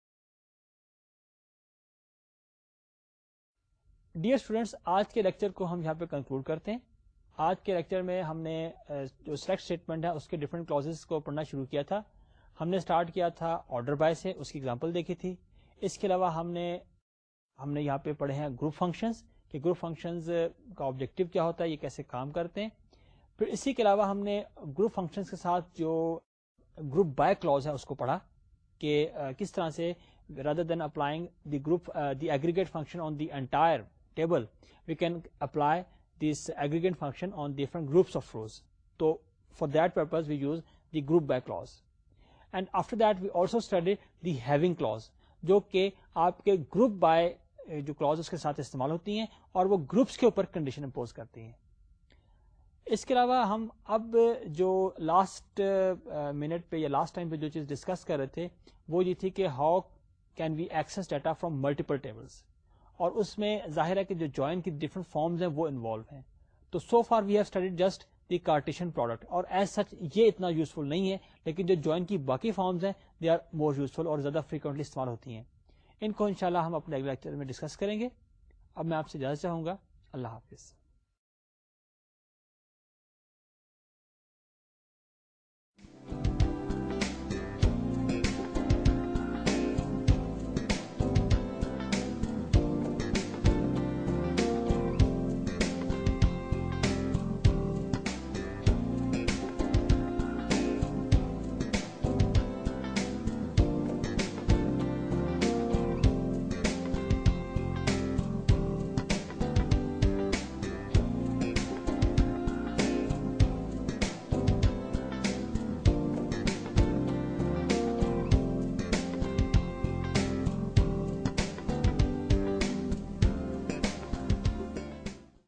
ڈیئر اسٹوڈینٹس, آج کے لیکچر کو ہم یہاں پہ کنکلوڈ کرتے ہیں. آج کے لیکچر میں ہم نے جو سلیکٹ اسٹیٹمنٹ ہے اس کے ڈفرنٹ کلازز کو پڑھنا شروع کیا تھا. ہم نے اسٹارٹ کیا تھا آرڈر بائی سے, اس کی ایگزامپل دیکھی تھی. اس کے علاوہ ہم نے یہاں پہ پڑھے ہیں گروپ فنکشنز, کہ گروپ فنکشنز کا آبجیکٹو کیا ہوتا ہے, یہ کیسے کام کرتے ہیں. پھر اسی کے علاوہ ہم نے گروپ فنکشنز کے ساتھ جو گروپ بائی کلوز ہے اس کو پڑھا کہ کس طرح سے rather than applying the group the aggregate function on the entire table, we can apply this aggregate function on different groups of rows. So for that purpose we use the group by clause. And after that we also studied the having clause, جو کہ آپ کے group by جو clauses کے ساتھ استعمال ہوتی ہیں اور وہ groups کے اوپر condition impose کرتی ہیں. اس کے علاوہ ہم اب جو لاسٹ منٹ پہ یا لاسٹ ٹائم پہ جو چیز ڈسکس کر رہے تھے وہ یہ تھی کہ how can we access data from multiple tables, اور اس میں ظاہر ہے کہ جو جوائن کی ڈفرنٹ فارمز ہیں وہ انوالو ہیں. تو so far we have studied just the Cartesian product, اور ایز سچ یہ اتنا یوزفل نہیں ہے, لیکن جو جوائن کی باقی فارمز ہیں دے آر مور یوزفل اور زیادہ فریکوینٹلی استعمال ہوتی ہیں. ان کو انشاءاللہ ہم اپنے اگلے لیکچر میں ڈسکس کریں گے. اب میں آپ سے اجازت چاہوں گا. اللہ حافظ.